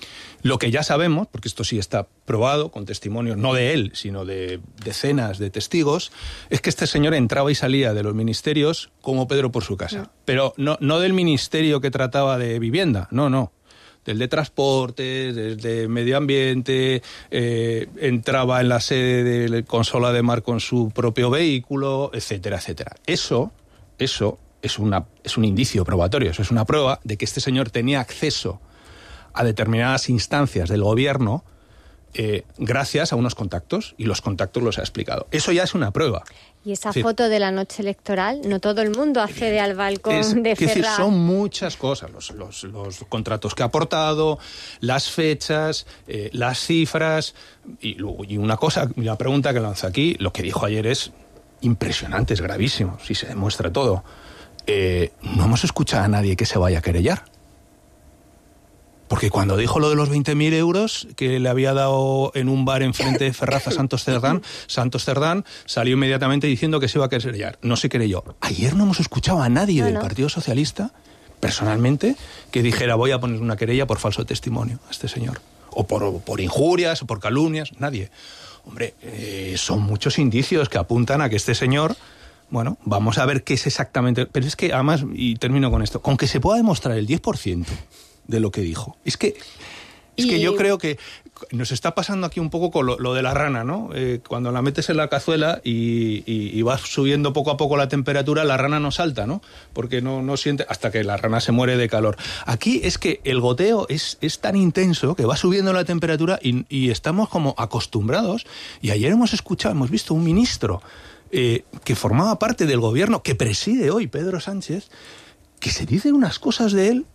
Lo que ya sabemos, porque esto sí está probado con testimonios, no de él, sino de decenas de testigos, es que este señor entraba y salía de los ministerios como Pedro por su casa. Pero no, no del ministerio que trataba de vivienda, no, no. Del de transportes, del de medio ambiente, eh, entraba en la sede de Consola de Mar con su propio vehículo, etcétera, etcétera. Eso, eso es, una, es un indicio probatorio, eso es una prueba de que este señor tenía acceso a determinadas instancias del gobierno eh, gracias a unos contactos, y los contactos los ha explicado. Eso ya es una prueba. Y esa es decir, foto de la noche electoral, no todo el mundo accede al balcón es, de Ferraz. Es decir, son muchas cosas, los, los, los contratos que ha aportado, las fechas, eh, las cifras, y, y una cosa, una pregunta que lanza aquí, lo que dijo ayer es impresionante, es gravísimo, si se demuestra todo. Eh, no hemos escuchado a nadie que se vaya a querellar. Porque cuando dijo lo de los veinte mil euros que le había dado en un bar enfrente de Ferraz a Santos Cerdán, Santos Cerdán salió inmediatamente diciendo que se iba a querellar. No se creyó. Ayer no hemos escuchado a nadie no, del no. Partido Socialista, personalmente, que dijera voy a poner una querella por falso testimonio a este señor. O por, por injurias, o por calumnias, nadie. Hombre, eh, son muchos indicios que apuntan a que este señor... Bueno, vamos a ver qué es exactamente... Pero es que, además, y termino con esto, con que se pueda demostrar el diez por ciento de lo que dijo. Es que, es y... que yo creo que nos está pasando aquí un poco con lo, lo de la rana, ¿no? Eh, cuando la metes en la cazuela y, y, y vas subiendo poco a poco la temperatura, la rana no salta, ¿no? Porque no, no siente... Hasta que la rana se muere de calor. Aquí es que el goteo es, es tan intenso que va subiendo la temperatura y, y estamos como acostumbrados. Y ayer hemos escuchado, hemos visto un ministro eh, que formaba parte del gobierno, que preside hoy Pedro Sánchez, que se dicen unas cosas de él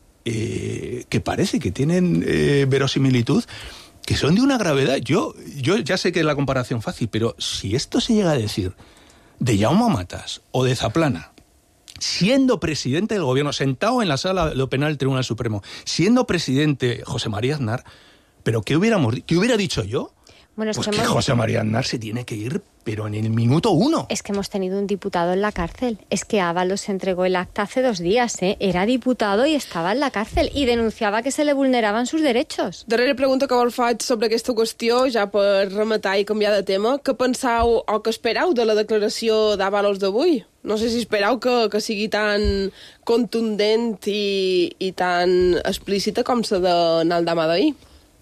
Eh, que parece que tienen eh, verosimilitud, que son de una gravedad. Yo, yo ya sé que es la comparación fácil, pero si esto se llega a decir de Jaume Matas o de Zaplana, siendo presidente del gobierno, sentado en la sala de lo penal del Tribunal Supremo, siendo presidente José María Aznar, ¿pero qué hubiéramos, qué hubiera dicho yo? Bueno, es pues que, que hemos... José María Aznar se tiene que ir, pero en el minuto uno. Es que hemos tenido un diputado en la cárcel. Es que Ábalos entregó el acta hace dos días, ¿eh? Era diputado i estava en la cárcel i denunciava que se le vulneraven sus derechos. Darrera pregunta que vol faig sobre aquesta qüestió, ja per rematar i canviar de tema. Què pensau o què esperau de la declaració d'Ábalos d'avui? No sé si esperau que, que sigui tan contundent i, i tan explícita com la d'anar al demà d'ahir.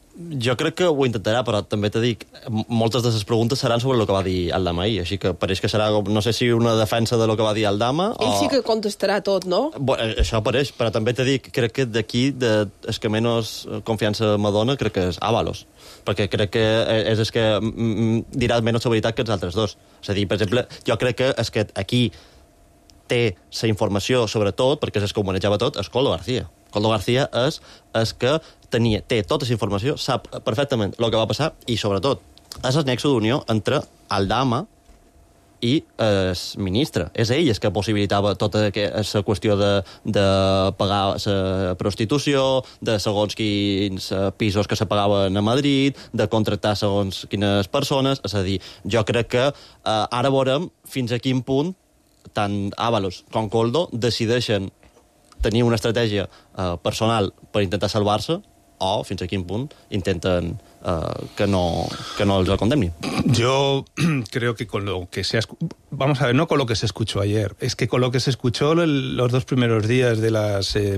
Jo crec que ho intentarà, però també t'he dit, moltes de les preguntes seran sobre el que va dir Aldama ahir, així que pareix que serà, no sé si una defensa de lo que va dir Aldama o... Ell sí que contestarà tot, no? Bueno, això pareix, però també t'he dit, crec que d'aquí, de, el que menys confiança m'adona, crec que és Ábalos, perquè crec que és el que dirà menys la veritat que els altres dos. És a dir, per exemple, jo crec que és que aquí té la informació sobre tot, perquè és el que ho manejava tot, és Koldo García. Koldo García és el que tenia, té tota la informació, sap perfectament el que va passar i, sobretot, és el nexo d'unió entre Aldama i el ministre. És ell el que possibilitava tota la qüestió de, de pagar la prostitució, de segons quins pisos que se pagaven a Madrid, de contractar segons quines persones. És a dir, jo crec que eh, ara veurem fins a quin punt tant Ábalos com Koldo decideixen tenir una estratègia eh, personal per intentar salvar-se o fins a quin punt intenten eh, que, no, que no els condemnin. Yo creo que con lo que se ha... Vamos a ver, no con lo que se escuchó ayer, es que con lo que se escuchó los dos primeros días de las eh,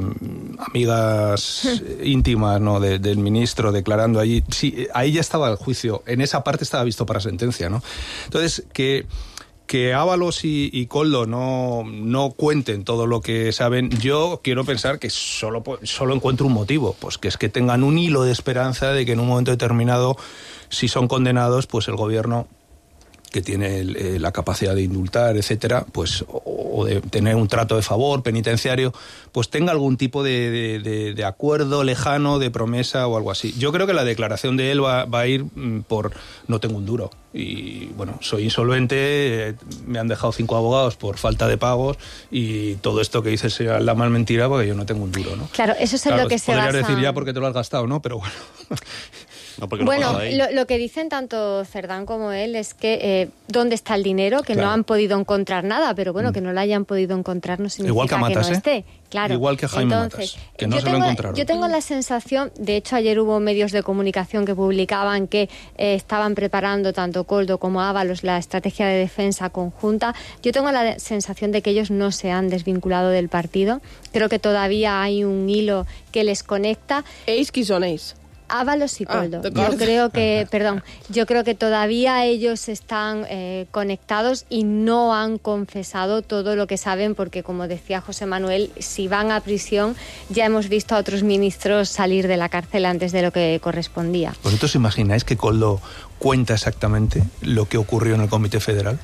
amigas íntimas, ¿no?, de, del ministro declarando allí, sí, ahí ya estaba el juicio, en esa parte estaba visto para sentencia, ¿no? Entonces, que... que Ábalos y, y Koldo no, no cuenten todo lo que saben, yo quiero pensar que solo, solo encuentro un motivo, pues que es que tengan un hilo de esperanza de que en un momento determinado, si son condenados, pues el gobierno, que tiene el, eh, la capacidad de indultar, etcétera, pues, o, o de tener un trato de favor penitenciario, pues tenga algún tipo de, de, de, de acuerdo lejano, de promesa o algo así. Yo creo que la declaración de él va, va a ir por no tengo un duro. Y bueno, soy insolvente, eh, me han dejado cinco abogados por falta de pagos y todo esto que dice el señor Aldama es mentira porque yo no tengo un duro, ¿no? Claro, eso es en claro, lo que se basa... Podrías decir ya porque te lo has gastado, ¿no? Pero bueno... No, no bueno, lo, lo que dicen tanto Cerdán como él es que eh, ¿dónde está el dinero? Que claro. No han podido encontrar nada, pero bueno, mm. que no lo hayan podido encontrar no significa Igual que, a Matas, que no ¿eh? esté. Claro. Igual que a Jaime Entonces, Matas, que no se tengo, lo encontraron. Yo tengo la sensación, de hecho ayer hubo medios de comunicación que publicaban que eh, estaban preparando tanto Koldo como Ábalos la estrategia de defensa conjunta. Yo tengo la sensación de que ellos no se han desvinculado del partido. Creo que todavía hay un hilo que les conecta. ¿Ells qui són ells? Ábalos y Koldo. Ah, yo creo que, perdón, yo creo que todavía ellos están eh, conectados y no han confesado todo lo que saben, porque como decía José Manuel, si van a prisión, ya hemos visto a otros ministros salir de la cárcel antes de lo que correspondía. ¿Vosotros imagináis que Koldo cuenta exactamente lo que ocurrió en el Comité Federal?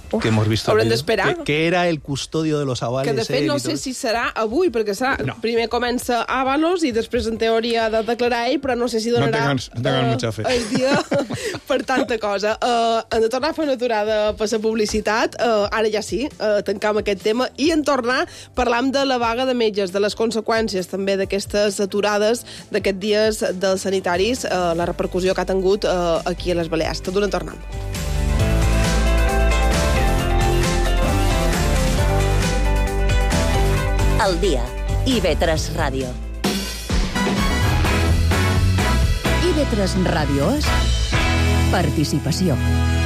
Uf, que hemos visto. Haurem d'esperar. Que, que era el custodio de los avales. Que de fet no sé si serà avui, perquè serà, no. primer comença Ábalos i després en teoria ha de declarar ell, però no sé si donarà no tengan, no tengan mucha fe. el dia per tanta cosa. Uh, hem de tornar a fer una aturada per la publicitat, uh, ara ja sí, uh, tancam aquest tema, i en tornar parlam de la vaga de metges, de les conseqüències també d'aquestes aturades d'aquests dies dels sanitaris, uh, la repercussió que ha tingut uh, aquí a les Balears. Tot d'una tornant. Al día, I V tres Ràdio. I V tres Ràdio és participació.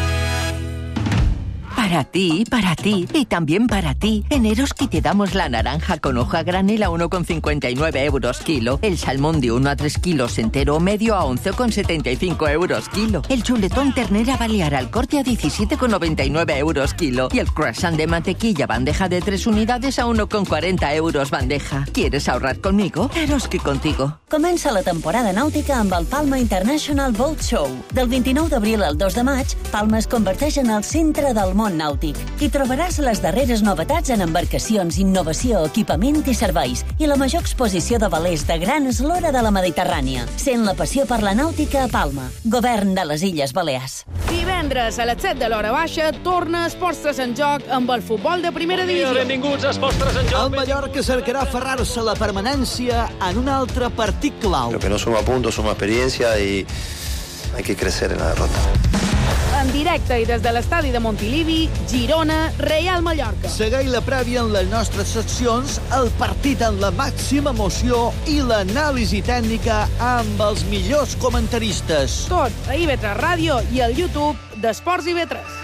Para ti, para ti y también para ti. En Eroski te damos la naranja con hoja a granel a uno con cincuenta y nueve euros kilo. El salmón de uno a tres kilos entero o medio a once con setenta y cinco euros kilo. El chuletón ternera balear al corte a diecisiete con noventa y nueve euros kilo. Y el croissant de mantequilla bandeja de tres unidades a uno con cuarenta euros bandeja. ¿Quieres ahorrar conmigo? Eroski contigo. Comença la temporada nàutica amb el Palma International Boat Show. Del vint-i-nou d'abril al dos de maig, Palma es converteix en el centre del món nàutic. Hi trobaràs les darreres novetats en embarcacions, innovació, equipament i serveis i la major exposició de velers de gran eslora de la Mediterrània. Sent la passió per la nàutica a Palma. Govern de les Illes Balears. Divendres a les set de l'hora baixa torna Esports tres en joc amb el futbol de primera divisió. Benvinguts a Esports tres en joc. El Mallorca cercarà aferrar-se a la permanència en un altre partit clau. Lo que no suma puntos, suma experiencia y hay que crecer en la derrota. En directe i des de l'estadi de Montilivi, Girona, Real Mallorca. Segueix la prèvia en les nostres seccions, el partit en la màxima emoció i l'anàlisi tècnica amb els millors comentaristes. Tot a I V tres Ràdio i al YouTube d'Esports I V tres.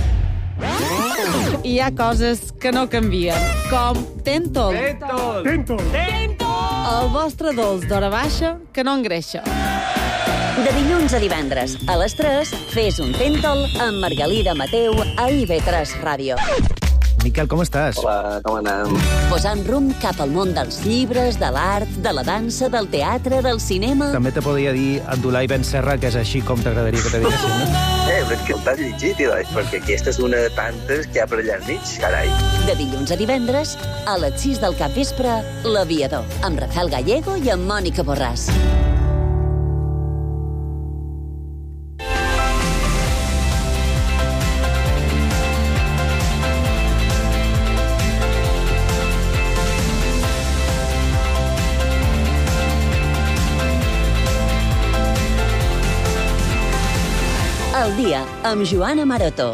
Hi ha coses que no canvien, com Tentol. Tentol. Tentol. Tentol. El vostre dolç d'hora baixa que no engreixa. De dilluns a divendres, a les tres, fes un Tentol amb Margalida Mateu a I V tres Ràdio. Miquel, com estàs? Hola, com anem? Posant rumb cap al món dels llibres, de l'art, de la dansa, del teatre, del cinema... També te podria dir Abdulai Ben Serra, que és així com t'agradaria que te diguessin, no? Eh, però és que t'has llegit, doncs, perquè aquesta és una de tantes que hi ha per allà enmig, carai. De dilluns a divendres, a les sis del capvespre, L'Aviador, amb Rafael Gallego i amb Mònica Borràs. Al dia, amb Joana Maroto.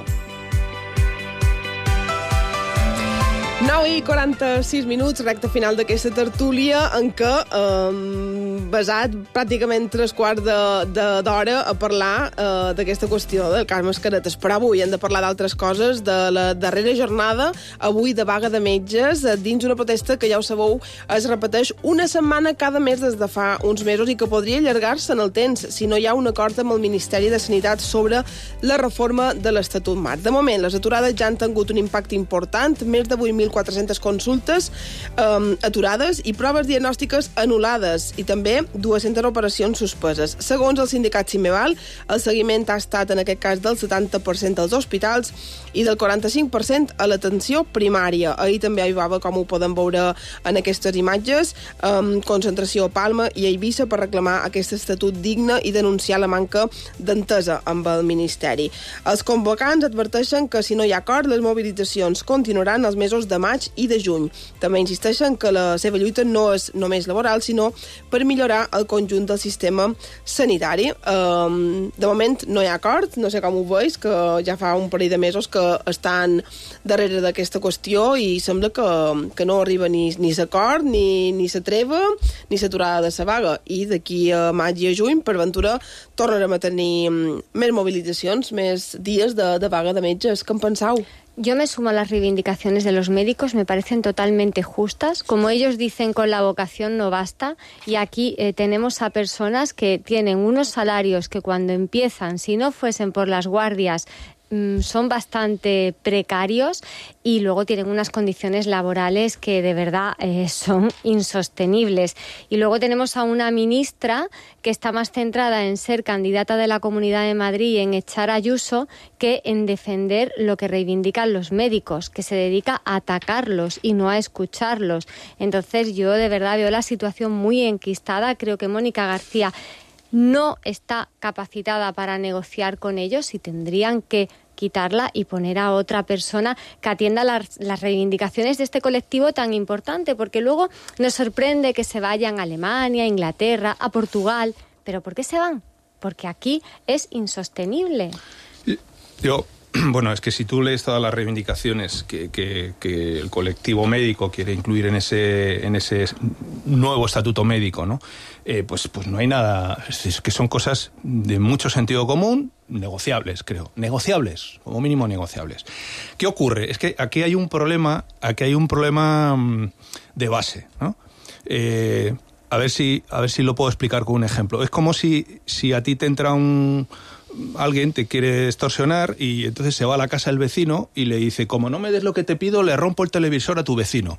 nou i quaranta-sis minuts, recta final d'aquesta tertúlia en què eh, basat pràcticament tres quarts d'hora a parlar eh, d'aquesta qüestió del cas Mascaretes. Però avui hem de parlar d'altres coses, de la darrera jornada, avui de vaga de metges, dins una protesta que ja ho sabeu es repeteix una setmana cada mes des de fa uns mesos i que podria allargar-se en el temps si no hi ha un acord amb el Ministeri de Sanitat sobre la reforma de l'Estatut Marc. De moment, les aturades ja han tingut un impacte important, més de vuit mil quatre-centes consultes um, aturades i proves diagnòstiques anul·lades i també dues-centes operacions suspeses. Segons el sindicat Cimeval, el seguiment ha estat en aquest cas del setanta per cent als hospitals i del quaranta-cinc per cent a l'atenció primària. Ahir també hi va, com ho podem veure en aquestes imatges, um, concentració a Palma i a Eivissa per reclamar aquest estatut digne i denunciar la manca d'entesa amb el Ministeri. Els convocants adverteixen que si no hi ha acord, les mobilitzacions continuaran els mesos de maig i de juny. També insisteixen que la seva lluita no és només laboral, sinó per millorar el conjunt del sistema sanitari. Um, de moment no hi ha acord, no sé com ho veus, que ja fa un parell de mesos que estan darrere d'aquesta qüestió i sembla que, que no arriba ni, ni l'acord, ni, ni la treva, ni l'aturada de la vaga. I d'aquí a maig i a juny, per ventura, tornarem a tenir més mobilitzacions, més dies de, de vaga de metges. Què en penseu? Yo me sumo a las reivindicaciones de los médicos, me parecen totalmente justas. Como ellos dicen, con la vocación no basta. Y aquí eh, tenemos a personas que tienen unos salarios que cuando empiezan, si no fuesen por las guardias mmm, son bastante precarios y luego tienen unas condiciones laborales que de verdad eh, son insostenibles. Y luego tenemos a una ministra que está más centrada en ser candidata de la Comunidad de Madrid y en echar a Ayuso que en defender lo que reivindican los médicos, que se dedica a atacarlos y no a escucharlos. Entonces yo de verdad veo la situación muy enquistada. Creo que Mónica García no está capacitada para negociar con ellos y tendrían que quitarla y poner a otra persona que atienda las, las reivindicaciones de este colectivo tan importante, porque luego nos sorprende que se vayan a Alemania, a Inglaterra, a Portugal. ¿Pero por qué se van? Porque aquí es insostenible. Yo, bueno, es que si tú lees todas las reivindicaciones que, que, que el colectivo médico quiere incluir en ese, en ese nuevo estatuto médico, ¿no? Eh, pues, pues no hay nada, es que son cosas de mucho sentido común, negociables, creo. Negociables, como mínimo negociables. ¿Qué ocurre? Es que aquí hay un problema, aquí hay un problema de base, ¿no? Eh, a ver si, a ver si lo puedo explicar con un ejemplo. Es como si, si a ti te entra un... alguien te quiere extorsionar y entonces se va a la casa del vecino y le dice, como no me des lo que te pido, le rompo el televisor a tu vecino.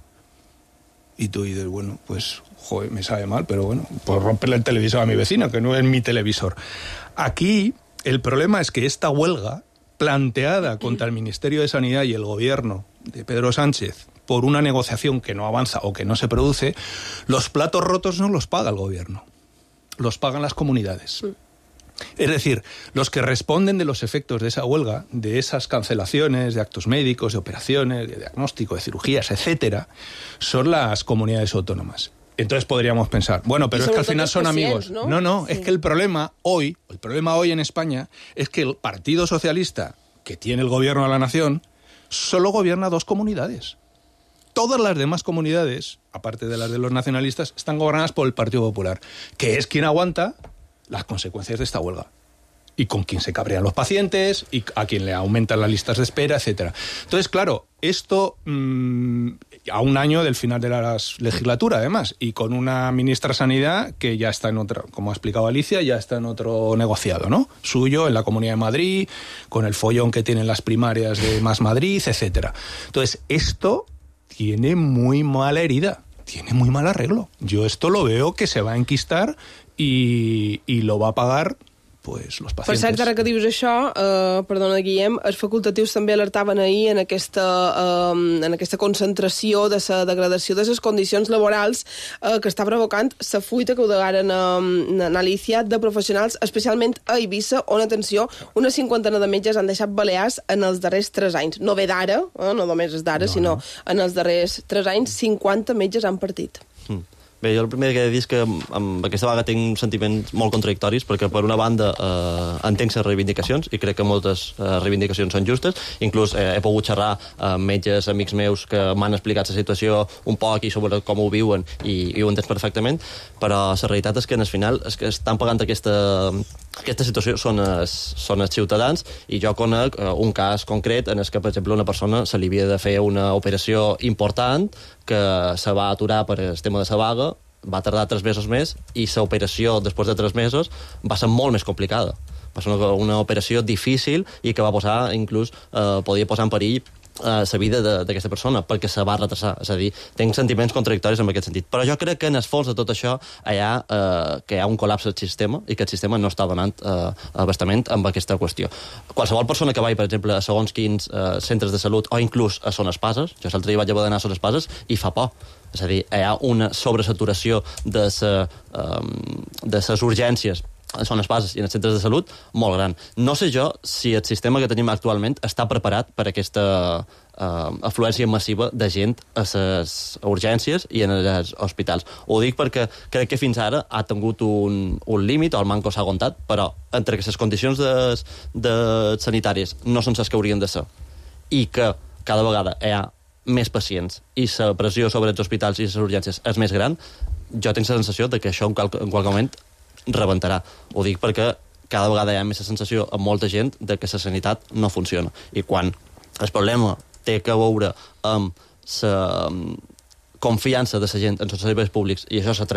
Y tú dices, bueno, pues, joder, me sabe mal, pero bueno, pues romperle el televisor a mi vecino, que no es mi televisor. Aquí el problema es que esta huelga planteada contra el Ministerio de Sanidad y el gobierno de Pedro Sánchez por una negociación que no avanza o que no se produce, los platos rotos no los paga el gobierno, los pagan las comunidades. Es decir, los que responden de los efectos de esa huelga, de esas cancelaciones de actos médicos, de operaciones, de diagnóstico, de cirugías, etcétera, son las comunidades autónomas. Entonces podríamos pensar, bueno, pero es que al final son amigos. No, no, no sí. Es que el problema hoy, el problema hoy en España es que el Partido Socialista, que tiene el gobierno de la nación, solo gobierna dos comunidades. Todas las demás comunidades, aparte de las de los nacionalistas, están gobernadas por el Partido Popular, que es quien aguanta las consecuencias de esta huelga y con quien se cabrean los pacientes y a quien le aumentan las listas de espera, etcétera. Entonces, claro, esto mmm, a un año del final de la legislatura, además, y con una ministra de Sanidad que ya está en otra, como ha explicado Alicia, ya está en otro negociado, ¿no? Suyo, en la Comunidad de Madrid, con el follón que tienen las primarias de Más Madrid, etcétera. Entonces, esto tiene muy mala herida, tiene muy mal arreglo. Yo esto lo veo que se va a enquistar i, i lo va pagar pues, los pacientes. Per cert, ara que dius això, eh, perdona, Guillem, els facultatius també alertaven ahir en aquesta, eh, en aquesta concentració de la degradació de les condicions laborals eh, que està provocant la fuita que ho degaren en, en Alicia de professionals, especialment a Eivissa, on, atenció, una cinquantena de metges han deixat Balears en els darrers tres anys. No ve d'ara, eh, no només és d'ara, no, sinó no. En els darrers tres anys, cinquanta metges han partit. Mm. Bé, jo el primer que he de dir és que amb aquesta vaga tinc sentiments molt contradictoris, perquè per una banda eh, entenc les reivindicacions i crec que moltes eh, reivindicacions són justes. Inclús eh, he pogut xerrar amb metges, amics meus, que m'han explicat la situació un poc i sobre com ho viuen i, i ho entens perfectament, però la realitat és que en el final és que estan pagant aquesta, aquesta situació són els, són els ciutadans, i jo conec eh, un cas concret en el que, per exemple, una persona se li havia de fer una operació important que se va aturar per el tema de la vaga, va tardar tres mesos més i l'operació, després de tres mesos, va ser molt més complicada. Va ser una, una operació difícil i que va posar, inclús, eh, podia posar en perill la eh, vida d'aquesta persona, perquè se va retrasar. És a dir, tinc sentiments contradictoris en aquest sentit. Però jo crec que en el fons de tot això hi ha, eh, que hi ha un col·lapse del sistema i que el sistema no està donant eh, abastament amb aquesta qüestió. Qualsevol persona que vagi, per exemple, a segons quins eh, centres de salut o inclús a Son Espases, jo l'altre dia vaig haver d'anar a Son Espases i fa por. És a dir, hi ha una sobresaturació de les um, urgències a Son Espases i en els centres de salut molt gran. No sé jo si el sistema que tenim actualment està preparat per aquesta uh, afluència massiva de gent a les urgències i en els hospitals. Ho dic perquè crec que fins ara ha tingut un, un límit, o el manco s'ha aguantat, però entre que les condicions de, de sanitàries no són les que haurien de ser i que cada vegada hi ha més pacients i la pressió sobre els hospitals i les urgències és més gran, jo tinc la sensació de que això en, qual, en qualque moment rebentarà. Ho dic perquè cada vegada hi ha més la sensació amb molta gent de que la sanitat no funciona. I quan el problema té que veure amb la confiança de la gent en els serveis públics i això se trenca,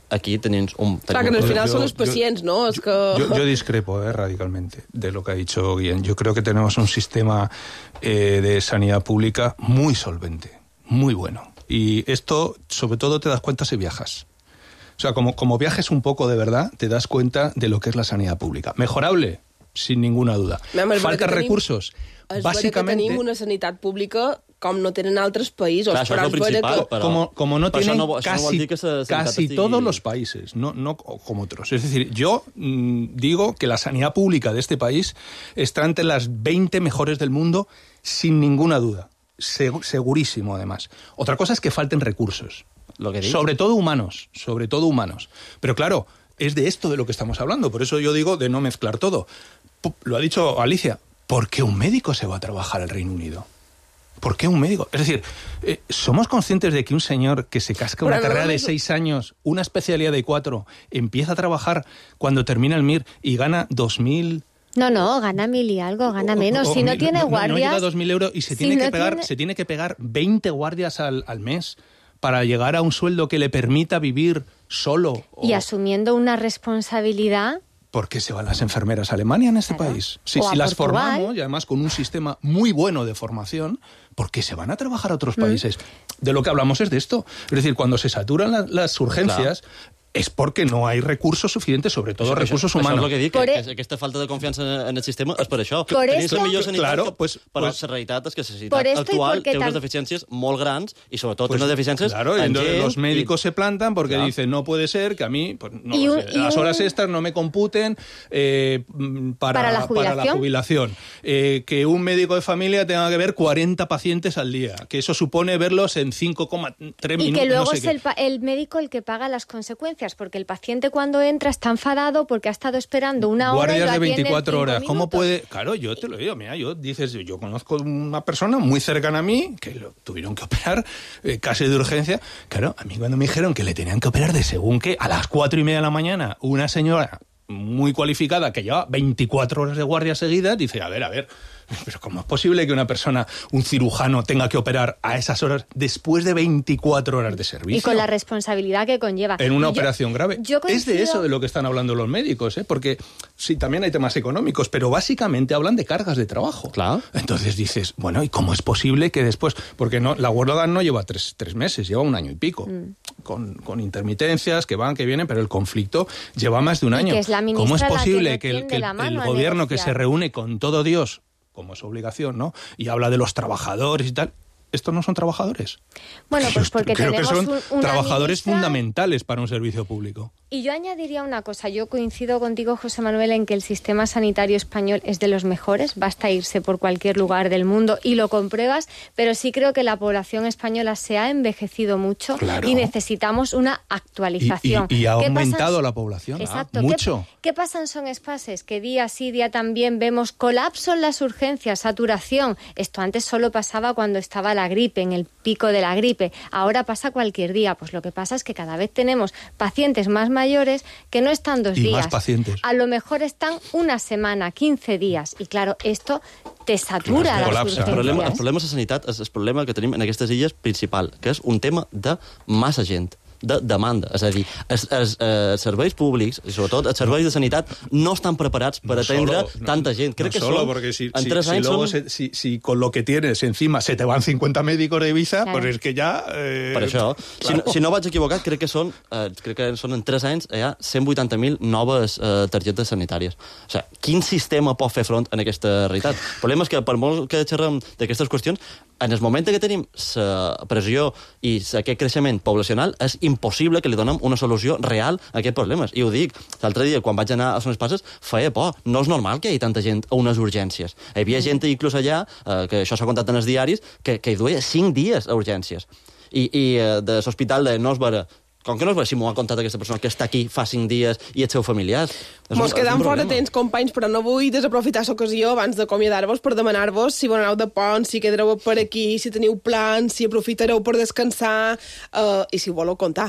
aquí tenim un... Clar, que al final son los pacients, ¿no? Es que... Yo, yo discrepo eh, radicalmente de lo que ha dicho Guillén. Yo creo que tenemos un sistema eh, de sanidad pública muy solvente, muy bueno. Y esto, sobre todo, te das cuenta si viajas. O sea, como, como viajes un poco de verdad, te das cuenta de lo que es la sanidad pública. Mejorable, sin ninguna duda. Faltan recursos. És Bàsicament... que tenim una sanitat pública com no tenen altres països. Clar, això és el principal, que... però... Como, como no però tienen això no, això casi, no vol dir que se, casi estigui... todos los países, no, no como otros. Es decir, yo mmm, digo que la sanidad pública de este país está entre las veinte mejores del mundo sin ninguna duda. Seg- segurísimo, además. Otra cosa es que falten recursos. Lo que sobre todo humanos, sobre todo humanos. Pero claro, es de esto de lo que estamos hablando. Por eso yo digo de no mezclar todo. P- lo ha dicho Alicia. ¿Por qué un médico se va a trabajar al Reino Unido? ¿Por qué un médico? Es decir, eh, ¿somos conscientes de que un señor que se casca una Pero carrera no, de no, seis años, una especialidad de cuatro, empieza a trabajar cuando termina el M I R y gana dos mil... No, no, gana mil y algo, gana menos. o Si no mil- tiene no, no guardias... llega a dos mil euros y se, si tiene que no pegar, tiene- se tiene que pegar veinte guardias al, al mes para llegar a un sueldo que le permita vivir solo. Y asumiendo una responsabilidad... ¿Por qué se van las enfermeras a Alemania en este Claro. país? Si, O a si las Portugal. formamos, y además con un sistema muy bueno de formación, ¿por qué se van a trabajar a otros Mm. países? De lo que hablamos es de esto. Es decir, cuando se saturan la- las urgencias... es porque no hay recursos suficientes, sobre todo Això- recursos això, humanos. Això és el que dic, Por que, e- que aquesta falta de confiança en el sistema és per això. Por Tenim eso- la millor sanitat, Claro, que, pues- però pues- la realitat és que la sanitat Por esto y actual porque té unes tam- deficiències molt grans i sobretot Pues, té unes deficiències claro, y en entonces gent los médicos i- se plantan porque Claro. dicen no puede ser que a mí pues, no Y lo un- sé, y las un- horas extras no me computen eh, mm, para, Para la para la jubilación. jubilación. Eh, que un médico de familia tenga que ver cuarenta pacientes al día, que eso supone verlos en cinco coma tres Y minutos. que luego no sé es qué. el, pa- el médico el que paga las consecuencias, porque el paciente cuando entra está enfadado porque ha estado esperando una hora y lo Guardias de atienden veinticuatro cinco horas. ¿Cómo minutos. puede...? Claro, yo te lo digo, mira, yo dices, yo conozco una persona muy cercana a mí que lo tuvieron que operar eh, casi de urgencia. Claro, a mí cuando me dijeron que le tenían que operar de según qué, a las cuatro y media de la mañana, una señora muy cualificada que lleva veinticuatro horas de guardia seguidas, dice, a ver, a ver, pero ¿cómo es posible que una persona, un cirujano, tenga que operar a esas horas después de veinticuatro horas de servicio? Y con la responsabilidad que conlleva. En una Yo- operación grave. yo Es de coincido- eso de lo que están hablando los médicos, ¿eh? Porque sí, también hay temas económicos, pero básicamente hablan de cargas de trabajo. Claro. Entonces dices, bueno, ¿y cómo es posible que después...? Porque no, la huelga no lleva tres, tres meses, lleva un año y pico, Mm. con, con intermitencias que van, que vienen, pero el conflicto lleva más de un Y año. que es la ministra ¿Cómo es la que posible no que, el, tiende que el- la mano el a gobierno que negociar? se reúne con todo Dios, como es obligación, ¿no? Y habla de los trabajadores y tal... ¿Estos no son trabajadores? Bueno, pues porque Creo que tenemos son un- una trabajadores ministra- fundamentales para un servicio público. Y yo añadiría una cosa. Yo coincido contigo, José Manuel, en que el sistema sanitario español es de los mejores. Basta irse por cualquier lugar del mundo y lo compruebas. Pero sí creo que la población española se ha envejecido mucho Claro. y necesitamos una Y, actualización. y- y ha ¿Qué aumentado pasan- la población. Exacto. Mucho. ¿Qué, ¿Qué pasa en Son Espases? Que día sí, día también vemos colapso en las urgencias, saturación. Esto antes solo pasaba cuando estaba la gripe, en el pico de la gripe. Ahora pasa cualquier día. Pues lo que pasa es que cada vez tenemos pacientes más mayores que no están dos Y días. más pacientes. A lo mejor están una semana, quince días. Y claro, esto te satura Clar, las colapsa. El problema, el urgencias. problema de la sanitat és el problema que tenim en aquestes illes principal, que és un tema de massa gent, de demanda. És a dir, els, els, els serveis públics, i sobretot els serveis de sanitat, no estan preparats per No atendre solo, no, tanta gent. Crec no que solo, són, porque si, en si- tres si anys luego són... se- si, si con lo que tienes encima se te van cincuenta médicos de Ibiza, Claro. pues es que ya... eh, Per això, si, no, claro. si no vaig equivocat, crec que són, eh, crec que són en tres anys hi ha cent vuitanta mil noves eh, targetes sanitàries. O sigui, quin sistema pot fer front en aquesta realitat? El problema és que, per molt que xerrem d'aquestes qüestions, en el moment que tenim la pressió i aquest creixement poblacional, és impossible que li donem una solució real a aquests problemes. I ho dic, l'altre dia, quan vaig anar a Son Espases, feia por. No és normal que hi hagi tanta gent a unes urgències. Hi havia gent, inclús allà, eh, que això s'ha contat en els diaris, que, que hi duia cinc dies a urgències. I, i eh, de l'hospital de Nosbara, com que no es veu si m'ho ha contat aquesta persona que està aquí fa cinc dies i els seus familiars? És Mos un- quedam és un fora problema. temps, companys, però no vull desaprofitar l'ocasió abans d'acomiadar-vos per demanar-vos si voleu de pont, si quedareu per aquí, si teniu plans, si aprofitareu per descansar, eh, i si ho voleu contar, clar.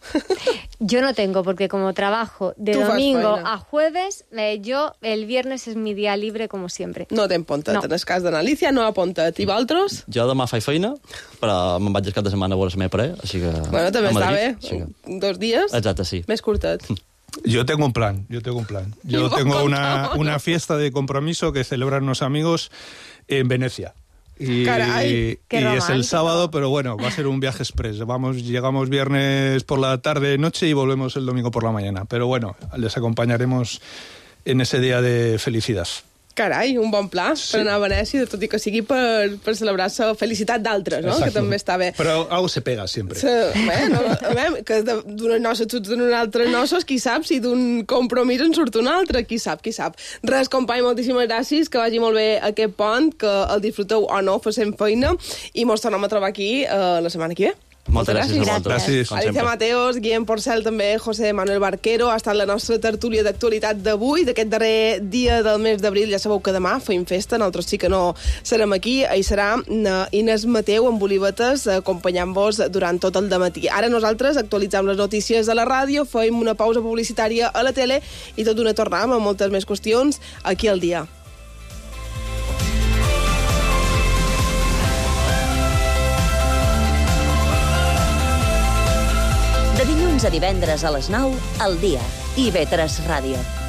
Yo no tengo, porque como trabajo de Tu fas domingo feina. a jueves, eh, yo el viernes es mi día libre como siempre. No ten pontet. No. En el cas d'Analícia no ha pontet. I vosaltres? Jo demà faig feina, però me'n vaig el cap de setmana a veure la meva parella, així que... Bueno, també a està Madrid, bé. així que- Dos dies, Exacte, sí. més curtet. Yo tengo un plan, yo tengo un plan. Yo Igual tengo una, contámonos. una fiesta de compromiso que celebran unos amigos en Venecia. Y, Caray, qué y es romántico. el sábado, pero bueno, va a ser un viaje express. Vamos, llegamos viernes por la tarde, noche y volvemos el domingo por la mañana. Pero bueno, les acompañaremos en ese día de felicidad. Carai, un bon pla sí. per anar a Venècia, tot i que sigui per, per celebrar la felicitat d'altres, no? Exacto. Que també està bé. Pero algo se pega siempre. Sí, bueno, a veure, que de- d'una noça tu d'un altre noces, qui sap si d'un compromís en surt un altre, qui sap, qui sap. Res, company, moltíssimes gràcies, que vagi molt bé aquest pont, que el disfruteu o no, facem feina, i mos tornem a trobar aquí uh, la setmana que ve. Moltes gràcies a vosaltres. Gràcies. Com Alicia sempre. Mateos, Guillem Porcel, també José Manuel Barquero, ha estat la nostra tertúlia d'actualitat d'avui, d'aquest darrer dia del mes d'abril. Ja sabeu que demà feim festa, nosaltres sí que no serem aquí. Ahir serà na Inés Mateu amb olivetes acompanyant-vos durant tot el dematí. Ara nosaltres actualitzam les notícies a la ràdio, feim una pausa publicitària a la tele i tot d'una tornam amb moltes més qüestions aquí al dia. De dilluns a divendres a les nou, al dia. I ve tres Ràdio.